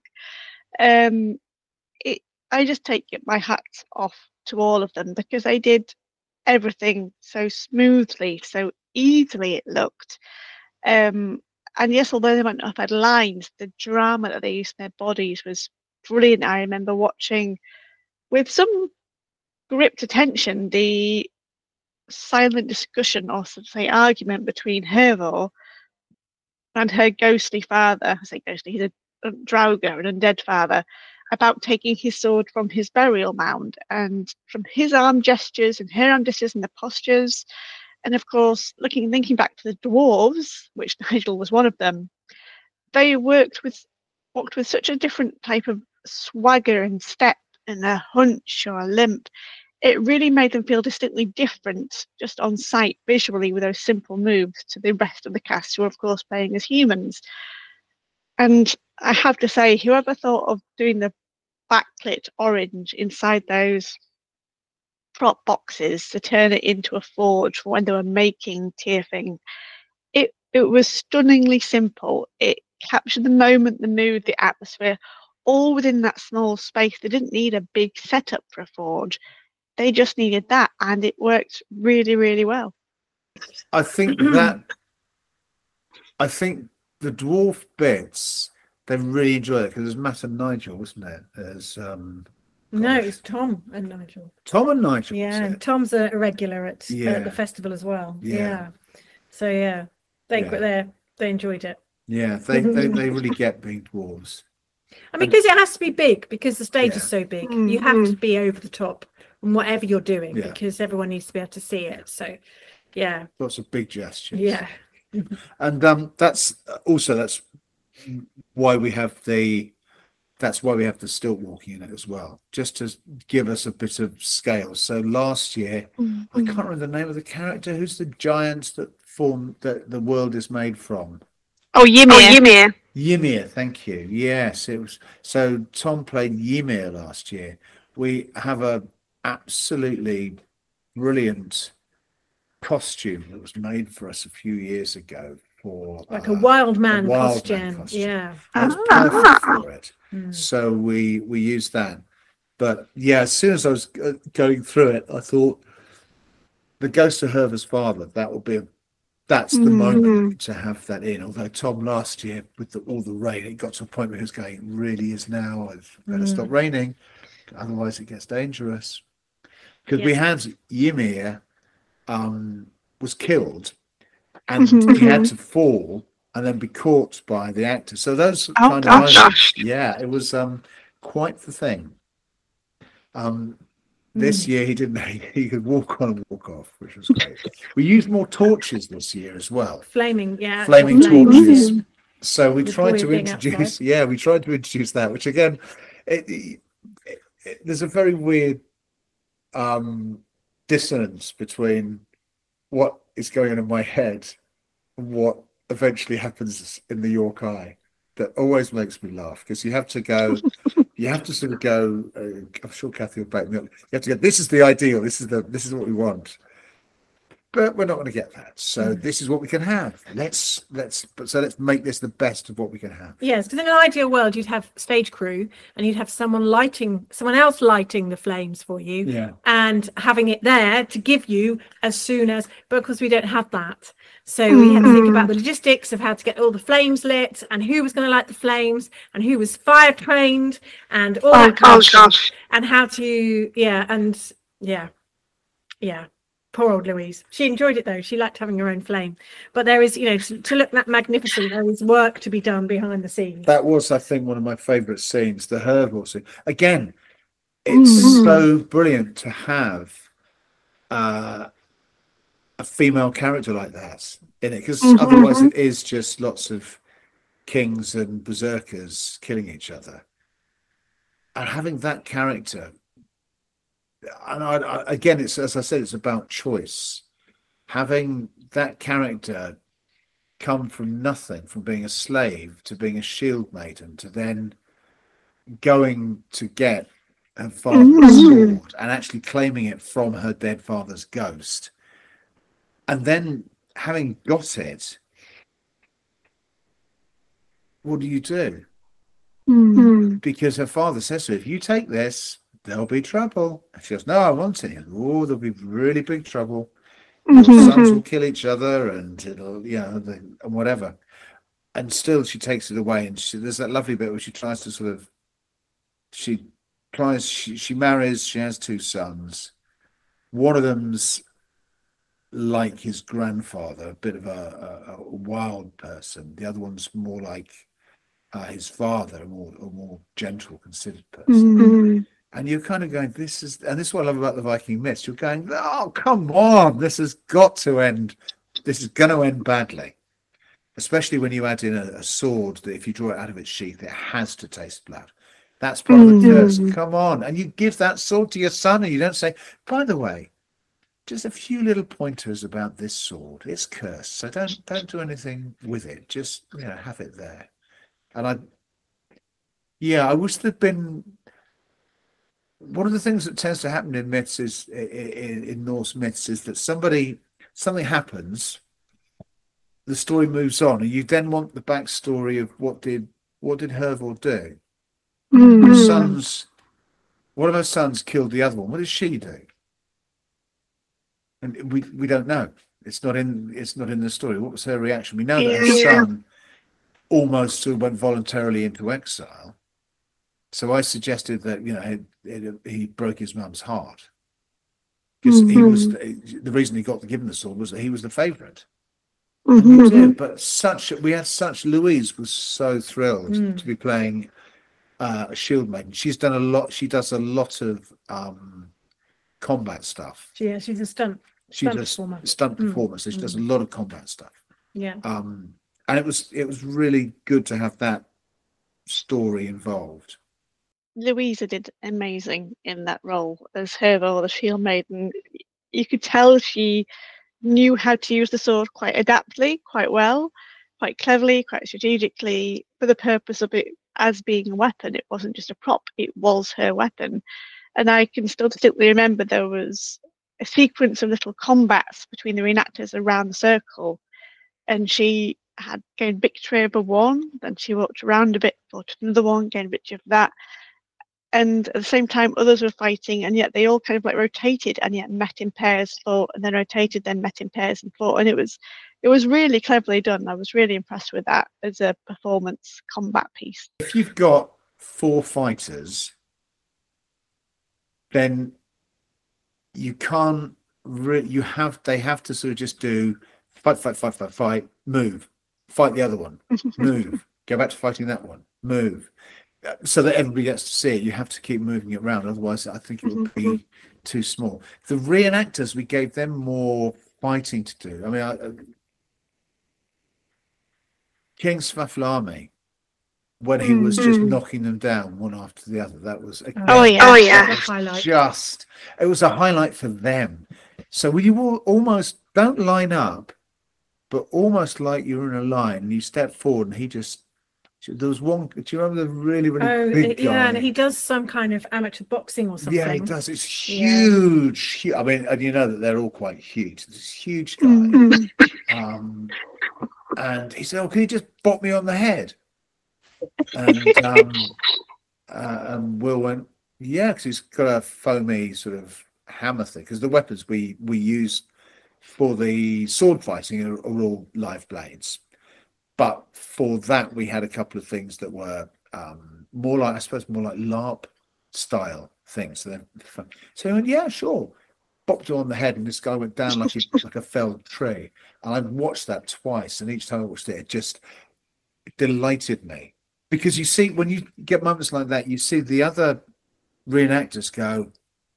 I just take my hat off to all of them because they did everything so smoothly, so easily it looked. And yes, although they might not have had lines, the drama that they used in their bodies was brilliant. I remember watching with some gripped attention the silent discussion, or so to say argument, between Hervor and her ghostly father. I say ghostly, he's a Draugr, an undead father, about taking his sword from his burial mound, and from his arm gestures and her arm gestures and the postures. And of course, thinking back to the dwarves, which Nigel was one of them, they walked with such a different type of swagger and step and a hunch or a limp. It really made them feel distinctly different just on sight visually with those simple moves to the rest of the cast, who are of course playing as humans. And I have to say, whoever thought of doing the backlit orange inside those prop boxes to turn it into a forge for when they were making Tearfing, it was stunningly simple. It captured the moment, the mood, the atmosphere, all within that small space. They didn't need a big setup for a forge. They just needed that, and it worked really, really well. I think the dwarf bits, they really enjoyed it because it was Matt and Nigel, wasn't it? No, it was Tom and Nigel. Tom and Nigel. Yeah, and Tom's a regular at the festival as well. Yeah. So yeah, they enjoyed it. Yeah, they really get being dwarves. I mean, because it has to be big, because the stage is so big. You have to be over the top on whatever you're doing because everyone needs to be able to see it. So yeah, lots of big gestures. Yeah. And that's why we have the stilt walking in it as well, just to give us a bit of scale. So last year, I can't remember the name of the character. Who's the giant that the world is made from? Oh, Ymir. Ymir, thank you. Yes, it was. So Tom played Ymir last year. We have a absolutely brilliant costume that was made for us a few years ago for like a wild man costume. Yeah, that's perfect for it. So we used that. But yeah, as soon as I was going through it, I thought the Ghost of Hervor's father, that's the moment to have that in. Although Tom last year with all the rain, it got to a point where he was going, it really is now. I've better stop raining, otherwise it gets dangerous. Because we had Ymir was killed, and he had to fall and then be caught by the actor. So those kind of moments, it was quite the thing. This year he didn't. He could walk on and walk off, which was great. We used more torches this year as well. Flaming torches. So we tried to introduce. Yeah, we tried to introduce that, which again, there's a very weird dissonance between what is going on in my head and what eventually happens in the York Eye. That always makes me laugh, because you have to sort of go. I'm sure Kathy will back me up. You have to go, this is the ideal. This is what we want. But we're not going to get that. So this is what we can have. Let's make this the best of what we can have. Yes, because in an ideal world, you'd have stage crew and you'd have someone else lighting the flames for you, and having it there to give you as soon as. But because we don't have that, so we had to think about the logistics of how to get all the flames lit, and who was going to light the flames, and who was fire trained, and all that kind of stuff, and how to Poor old Louise. She enjoyed it though. She liked having her own flame. But there is, to look that magnificent, there is work to be done behind the scenes. That was, I think, one of my favourite scenes, the Hervor scene. Again, it's so brilliant to have a female character like that in it, because otherwise it is just lots of kings and berserkers killing each other. And having that character. And again, it's, as I said, it's about choice. Having that character come from nothing, from being a slave to being a shield maiden, to then going to get her father's sword and actually claiming it from her dead father's ghost. And then having got it, what do you do? Because her father says to her, if you take this, there'll be trouble. And she goes, no, I want it. Oh, there'll be really big trouble. Your sons will kill each other, and it'll, and whatever. And still she takes it away. And there's that lovely bit where she tries to sort of, she marries, she has 2 sons. One of them's like his grandfather, a bit of a wild person. The other one's more like his father, a more gentle, considered person. And you're kind of going, this is what I love about the Viking myths. You're going, oh, come on, this has got to end. This is going to end badly. Especially when you add in a sword that if you draw it out of its sheath, it has to taste blood. That's part of the curse. Come on. And you give that sword to your son, and you don't say, by the way, just a few little pointers about this sword. It's cursed, so don't do anything with it. Just have it there. And I wish there'd been. One of the things that tends to happen in myths is in Norse myths is that something happens, the story moves on, and you then want the backstory of what did Hervor do? Her sons, one of her sons killed the other one. What did she do? And we don't know. It's not in the story. What was her reaction? We know that her son almost sort of went voluntarily into exile. So I suggested that he broke his mum's heart, because he was the reason he got given the sword was that he was the favourite. But Louise was so thrilled to be playing a shield maiden. She does a lot of combat stuff. She's a stunt. She does stunt performance. So she does a lot of combat stuff. Yeah. And it was really good to have that story involved. Louisa did amazing in that role as Hervor, the shield maiden. You could tell she knew how to use the sword quite adaptly, quite well, quite cleverly, quite strategically, for the purpose of it as being a weapon. It wasn't just a prop, it was her weapon. And I can still distinctly remember there was a sequence of little combats between the reenactors around the circle, and she had gained victory over one, then she walked around a bit, fought another one, gained victory over that. And at the same time, others were fighting, and yet they all kind of like rotated, and yet met in pairs, fought, and then rotated, then met in pairs and fought. And it was really cleverly done. I was really impressed with that as a performance combat piece. If you've got 4 fighters, then you can't. They have to sort of just do fight, move, fight the other one, move, go back to fighting that one, move. So that everybody gets to see it. You have to keep moving it around, otherwise I think it would be too small. The reenactors, we gave them more fighting to do. I mean, King Svaflami, when he was just knocking them down one after the other, that was it was a highlight for them. So when you almost don't line up, but almost like you're in a line, and you step forward, and he just. There was one. Do you remember the really big guy? Yeah, and he does some kind of amateur boxing or something. Yeah, he does. It's huge. I mean, and you know that they're all quite huge. This huge guy. And he said, "Oh, can you just bop me on the head?" And Will went, "Yeah," because he's got a foamy sort of hammer thing. Because the weapons we used for the sword fighting are all live blades. But for that, we had a couple of things that were more like LARP style things. So he went, yeah, sure. Bopped him on the head, and this guy went down like a felled tree. And I watched that twice, and each time I watched it, it just delighted me. Because you see, when you get moments like that, you see the other reenactors go,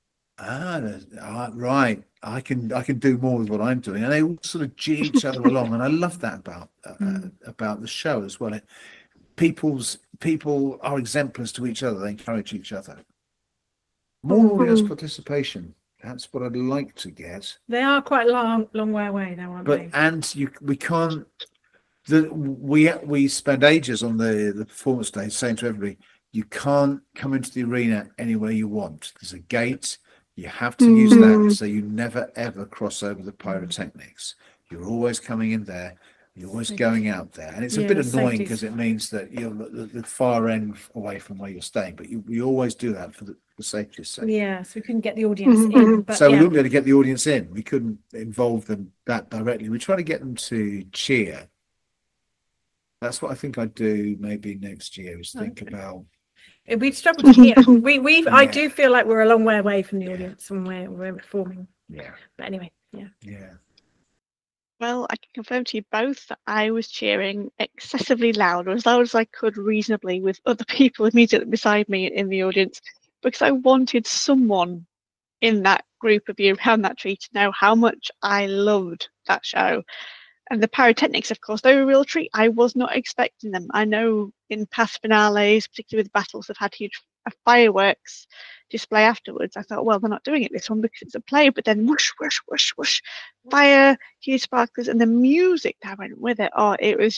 right. I can do more with what I'm doing, and they all sort of G each other along, and I love that about the show as well. People are exemplars to each other; they encourage each other. More audience participation. That's what I'd like to get. They are quite long way away, though, aren't they? And we can't. We spend ages on the performance stage saying to everybody, you can't come into the arena anywhere you want. There's a gate. You have to use that, so you never ever cross over the pyrotechnics. You're always coming in there. You're always going out there, and it's a bit annoying because it means that you're the far end away from where you're staying. But you always do that for the safety's sake. Yeah, so we couldn't get the audience in. But so we wouldn't be able to get the audience in. We couldn't involve them that directly. We try to get them to cheer. That's what I think I'd do maybe next year. Is think about. We've struggled to hear. I do feel like we're a long way away from the audience when we're performing. Yeah. But anyway, Yeah. Well, I can confirm to you both that I was cheering excessively loud, or as loud as I could reasonably, with other people immediately beside me in the audience, because I wanted someone in that group of you around that tree to know how much I loved that show. And the pyrotechnics, of course, they were a real treat. I was not expecting them. I know in past finales, particularly with battles, have had huge fireworks display afterwards. I thought, well, they're not doing it this one because it's a play, but then whoosh, whoosh, whoosh, whoosh, fire, huge sparklers, and the music that went with it. Oh,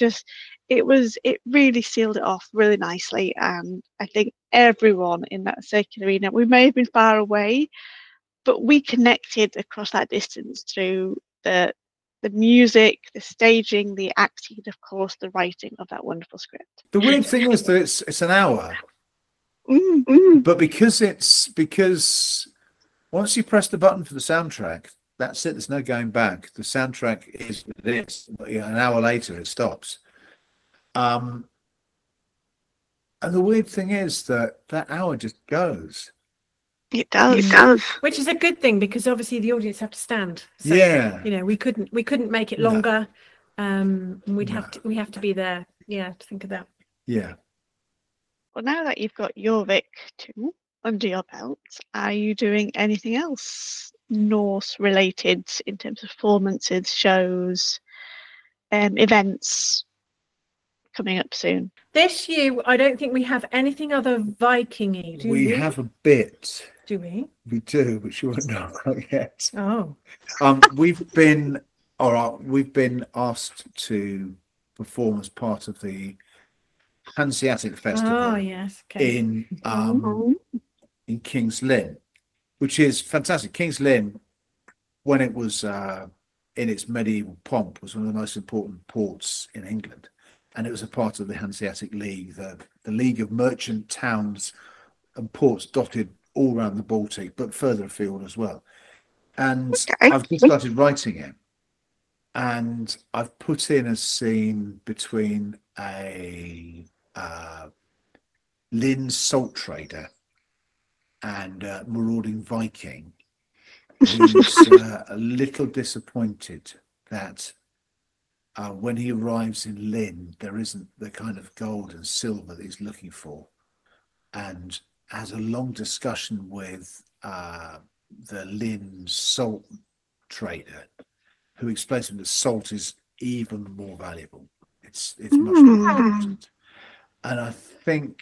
it really sealed it off really nicely. And I think everyone in that circular arena, we may have been far away, but we connected across that distance through the music, the staging, the acting, and of course the writing of that wonderful script. The weird thing is that it's an hour, but because once you press the button for the soundtrack, that's it. There's no going back. The soundtrack is what it is. An hour later, it stops. And the weird thing is that hour just goes. It does. which is a good thing because obviously the audience have to stand. So, we couldn't make it longer. We have to be there. Yeah, to think of that. Yeah. Well, now that you've got Jorvik too under your belt, are you doing anything else Norse related in terms of performances, shows, events coming up soon? This year, I don't think we have anything other Viking-y. We have a bit. Do we? We do, but you won't know yet. Oh. We've been asked to perform as part of the Hanseatic Festival. Oh yes. Okay. In King's Lynn, which is fantastic. King's Lynn, when it was in its medieval pomp, was one of the most important ports in England, and it was a part of the Hanseatic League, the League of merchant towns and ports dotted all around the Baltic, but further afield as well. And I've just started writing it, and I've put in a scene between a Lynn salt trader and a marauding Viking who's a little disappointed that when he arrives in Lynn, there isn't the kind of gold and silver that he's looking for, and has a long discussion with the Lynn salt trader, who explains to him that salt is even more valuable. It's much more important. And I think,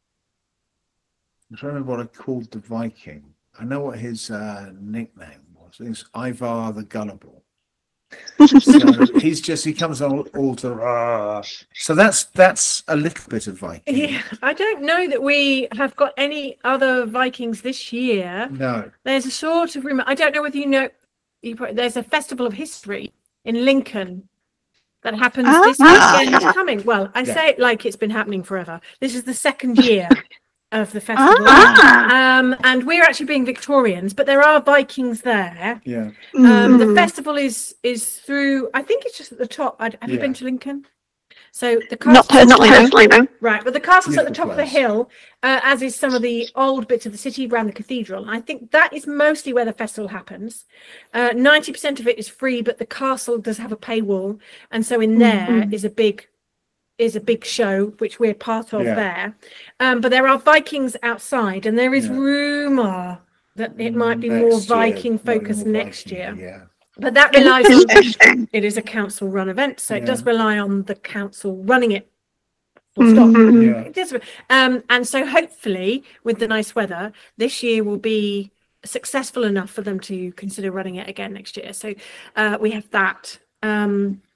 I don't remember what I called the Viking. I know what his nickname was. I think it's Ivar the Gullible. So he comes on all to so that's a little bit of Viking. Yeah, I don't know that we have got any other Vikings this year. No, there's a sort of I don't know whether you know. There's a festival of history in Lincoln that happens this weekend coming. Well, I say it like it's been happening forever. This is the second year of the festival, and we're actually being Victorians, but there are Vikings there. Yeah. The festival is through. I think it's just at the top. Have you been to Lincoln? So the castle, not personally, no. Right, but the castle's at the top of the hill, as is some of the old bits of the city around the cathedral. And I think that is mostly where the festival happens. 90% of it is free, but the castle does have a paywall, and so in there is a big show which we're part of there. But there are Vikings outside, and there is rumour that it might be more Viking focused next year. Yeah. But that relies on it is a council run event, so it does rely on the council running it. Full stop. It does. And so hopefully with the nice weather, this year will be successful enough for them to consider running it again next year. So we have that.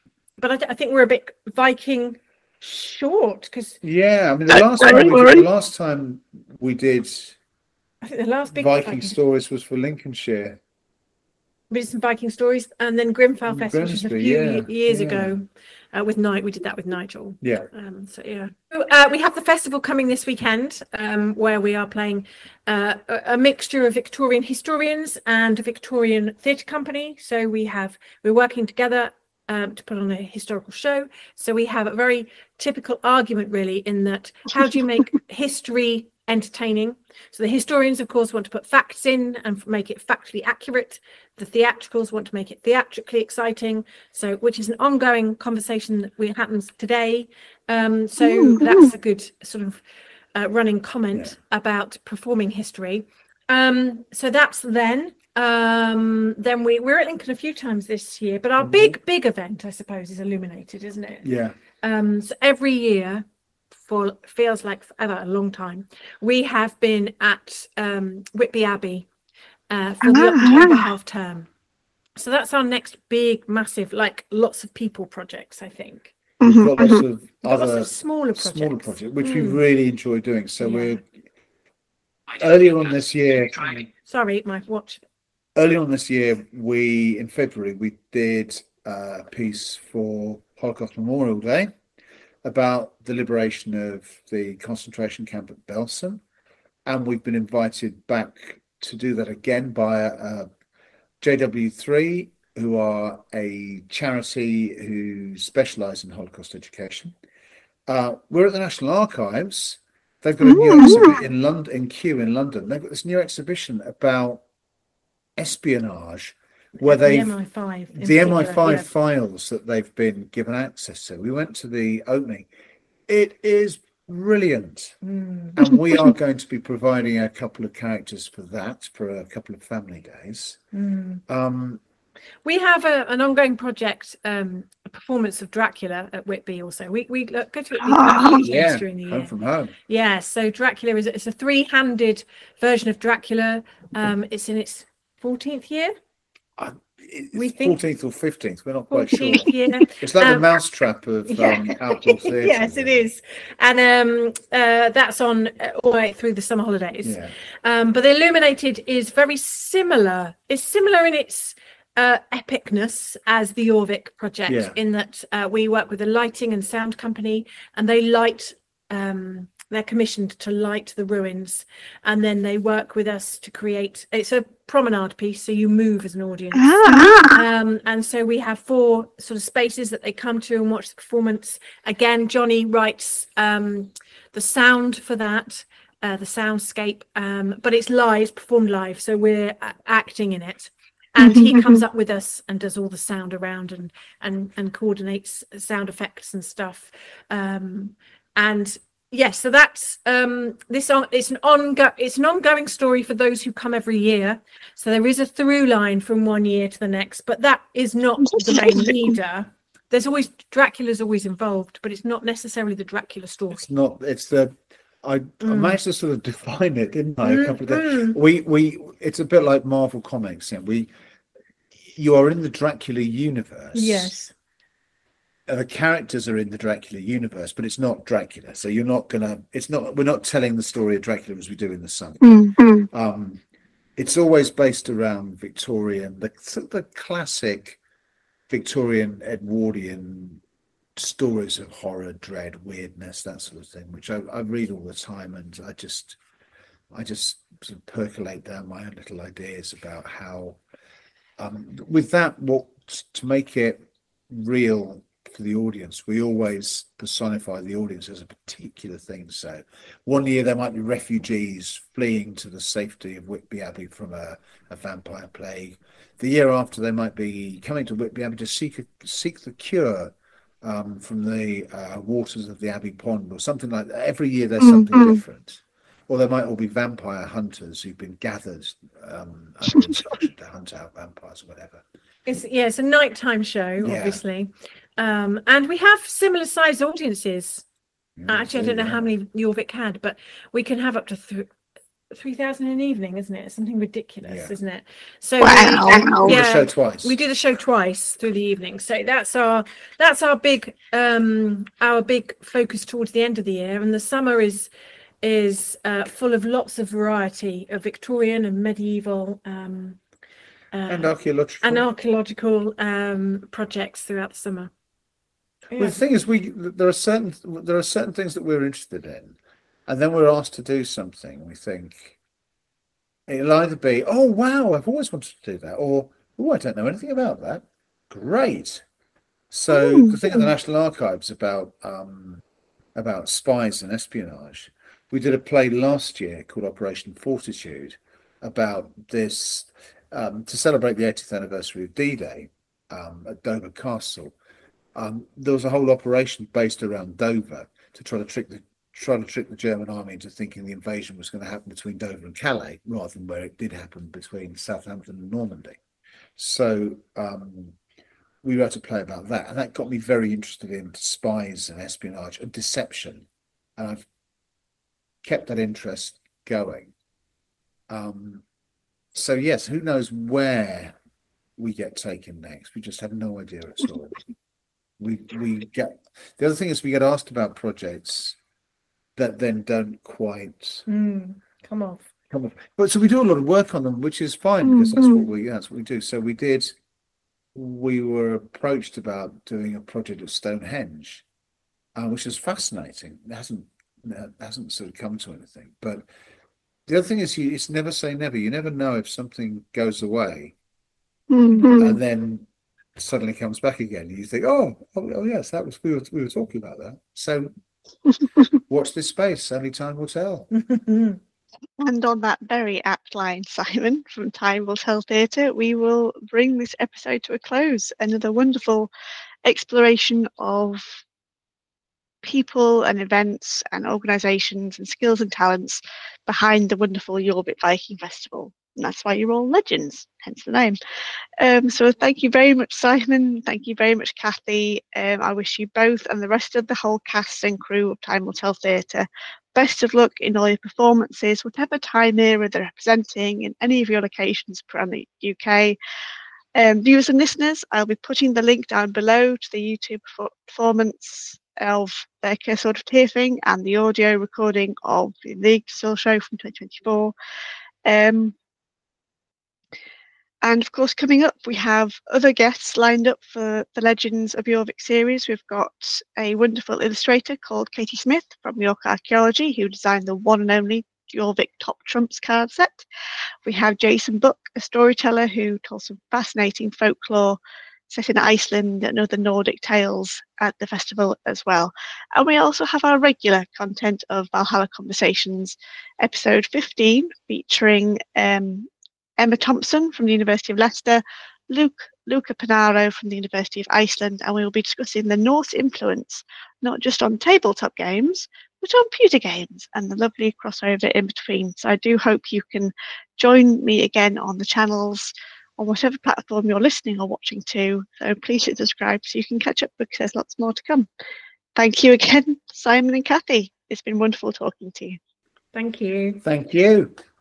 but I think we're a bit Viking short, because Yeah, I mean, Sorry. the last time we did I think the last big Viking stories was for Lincolnshire. we did some Viking stories, and then Grimfell Fest, which was a Grimsby, few years yeah. ago with we did that with Nigel. Yeah. So yeah, we have the festival coming this weekend, where we are playing a mixture of Victorian historians and a Victorian theatre company. So we're working together to put on a historical show. So we have a very typical argument, really, in that how do you make history entertaining? So the historians, of course, want to put facts in and make it factually accurate. The theatricals want to make it theatrically exciting, so which is an ongoing conversation that happens today. So that's a good sort of running comment about performing history. So that's then we're at Lincoln a few times this year, but our big event, I suppose, is Illuminated, isn't it? Yeah. So every year, for feels like forever, a long time, we have been at Whitby Abbey for the October half term. So that's our next big, massive, like lots of people projects, I think. We've got lots of other lots of smaller projects, which we really enjoy doing. So we're earlier on this year. Sorry, my watch. Earlier on this year, in February, we did a piece for Holocaust Memorial Day about the liberation of the concentration camp at Belsen, and we've been invited back to do that again by JW3, who are a charity who specialise in Holocaust education. We're at the National Archives. They've got a new exhibition in London, in Kew in London. They've got this new exhibition about espionage, where the MI5 files that they've been given access to. We went to the opening. It is brilliant, and we are going to be providing a couple of characters for that for a couple of family days. We have an ongoing project, a performance of Dracula at Whitby. Also, we go to it during the year. Home from Home. Yeah, so Dracula it's a three-handed version of Dracula. It's in its 14th year. We think 14th or 15th. We're not quite sure. Year. It's like the mousetrap of outdoor theatre. Yes, it is, and that's on all the way through the summer holidays. Yeah. But the Illuminated is very similar. It's similar in its epicness as the Jorvik project, in that we work with a lighting and sound company, and they light. They're commissioned to light the ruins, and then they work with us to create. It's a promenade piece, so you move as an audience. And so we have 4 sort of spaces that they come to and watch the performance. Again, Johnny writes the sound for that, the soundscape, but it's live, performed live, so we're acting in it. And he comes up with us and does all the sound around and coordinates sound effects and stuff. And yes, so that's it's an ongoing story for those who come every year. So there is a through line from one year to the next, but that is not the main leader. There's always Dracula's always involved, but it's not necessarily the Dracula story. It's not. It's the. I managed to sort of define it, didn't I? A couple of days. We it's a bit like Marvel Comics. You are in the Dracula universe. Yes. The characters are in the Dracula universe, but it's not Dracula. So you're not gonna. It's not. We're not telling the story of Dracula as we do in The Sun. It's always based around Victorian, the classic Victorian Edwardian stories of horror, dread, weirdness, that sort of thing, which I read all the time, and I just sort of percolate down my own little ideas about how, with that, to make it real for the audience, we always personify the audience as a particular thing. So one year there might be refugees fleeing to the safety of Whitby Abbey from a vampire plague. The year after, they might be coming to Whitby Abbey to seek the cure from the waters of the Abbey Pond or something like that. Every year there's something different. Or there might all be vampire hunters who've been gathered under instruction to hunt out vampires or whatever. It's a nighttime show, obviously. And we have similar sized audiences. Actually, I don't know how many Jorvik had, but we can have up to 3,000 an evening, isn't it? Something ridiculous, Yeah. isn't it? So Wow. We did the show twice. we did a show twice through the evening. So that's our big focus towards the end of the year, and the summer is full of lots of variety of Victorian and medieval and archaeological projects throughout the summer. Well, the thing is, there are certain things that we're interested in, and then we're asked to do something. We think it'll either be, oh wow, I've always wanted to do that, or oh, I don't know anything about that. Great. So the thing at the National Archives about spies and espionage, we did a play last year called Operation Fortitude about this to celebrate the 80th anniversary of D-Day at Dover Castle. There was a whole operation based around Dover to try to trick the German army into thinking the invasion was going to happen between Dover and Calais, rather than where it did happen between Southampton and Normandy. So we wrote a play about that, and that got me very interested in spies and espionage and deception, and I've kept that interest going. So yes, who knows where we get taken next? We just have no idea at all. We get, the other thing is, we get asked about projects that then don't quite come off. But so we do a lot of work on them, which is fine, because that's what we do. So we were approached about doing a project at Stonehenge, which is fascinating. It hasn't sort of come to anything. But the other thing is, it's never say never. You never know if something goes away and then suddenly comes back again. You think, oh yes, that was we were talking about that. So watch this space. Only time will tell. And on that very apt line, Simon, from Time Will Tell Theatre, we will bring this episode to a close. Another wonderful exploration of people and events and organisations and skills and talents behind the wonderful Jorvik Viking Festival. And that's why you're all legends, hence the name. So thank you very much, Simon. Thank you very much, Kathy. I wish you both and the rest of the whole cast and crew of Time Will Tell Theatre best of luck in all your performances, whatever time era they're representing in any of your locations around the UK. Viewers and listeners, I'll be putting the link down below to the YouTube performance of their Cursed of Tearfing and the audio recording of the Yggdrasil show from 2024. And of course, coming up, we have other guests lined up for the Legends of Jorvik series. We've got a wonderful illustrator called Katie Smith from York Archaeology, who designed the one and only Jorvik Top Trumps card set. We have Jason Buck, a storyteller who told some fascinating folklore set in Iceland and other Nordic tales at the festival as well. And we also have our regular content of Valhalla Conversations, episode 15, featuring Emma Thompson from the University of Leicester, Luca Panaro from the University of Iceland, and we will be discussing the Norse influence, not just on tabletop games, but on pewter games and the lovely crossover in between. So I do hope you can join me again on the channels, on whatever platform you're listening or watching to. So please hit subscribe so you can catch up, because there's lots more to come. Thank you again, Simon and Kathy. It's been wonderful talking to you. Thank you. Thank you.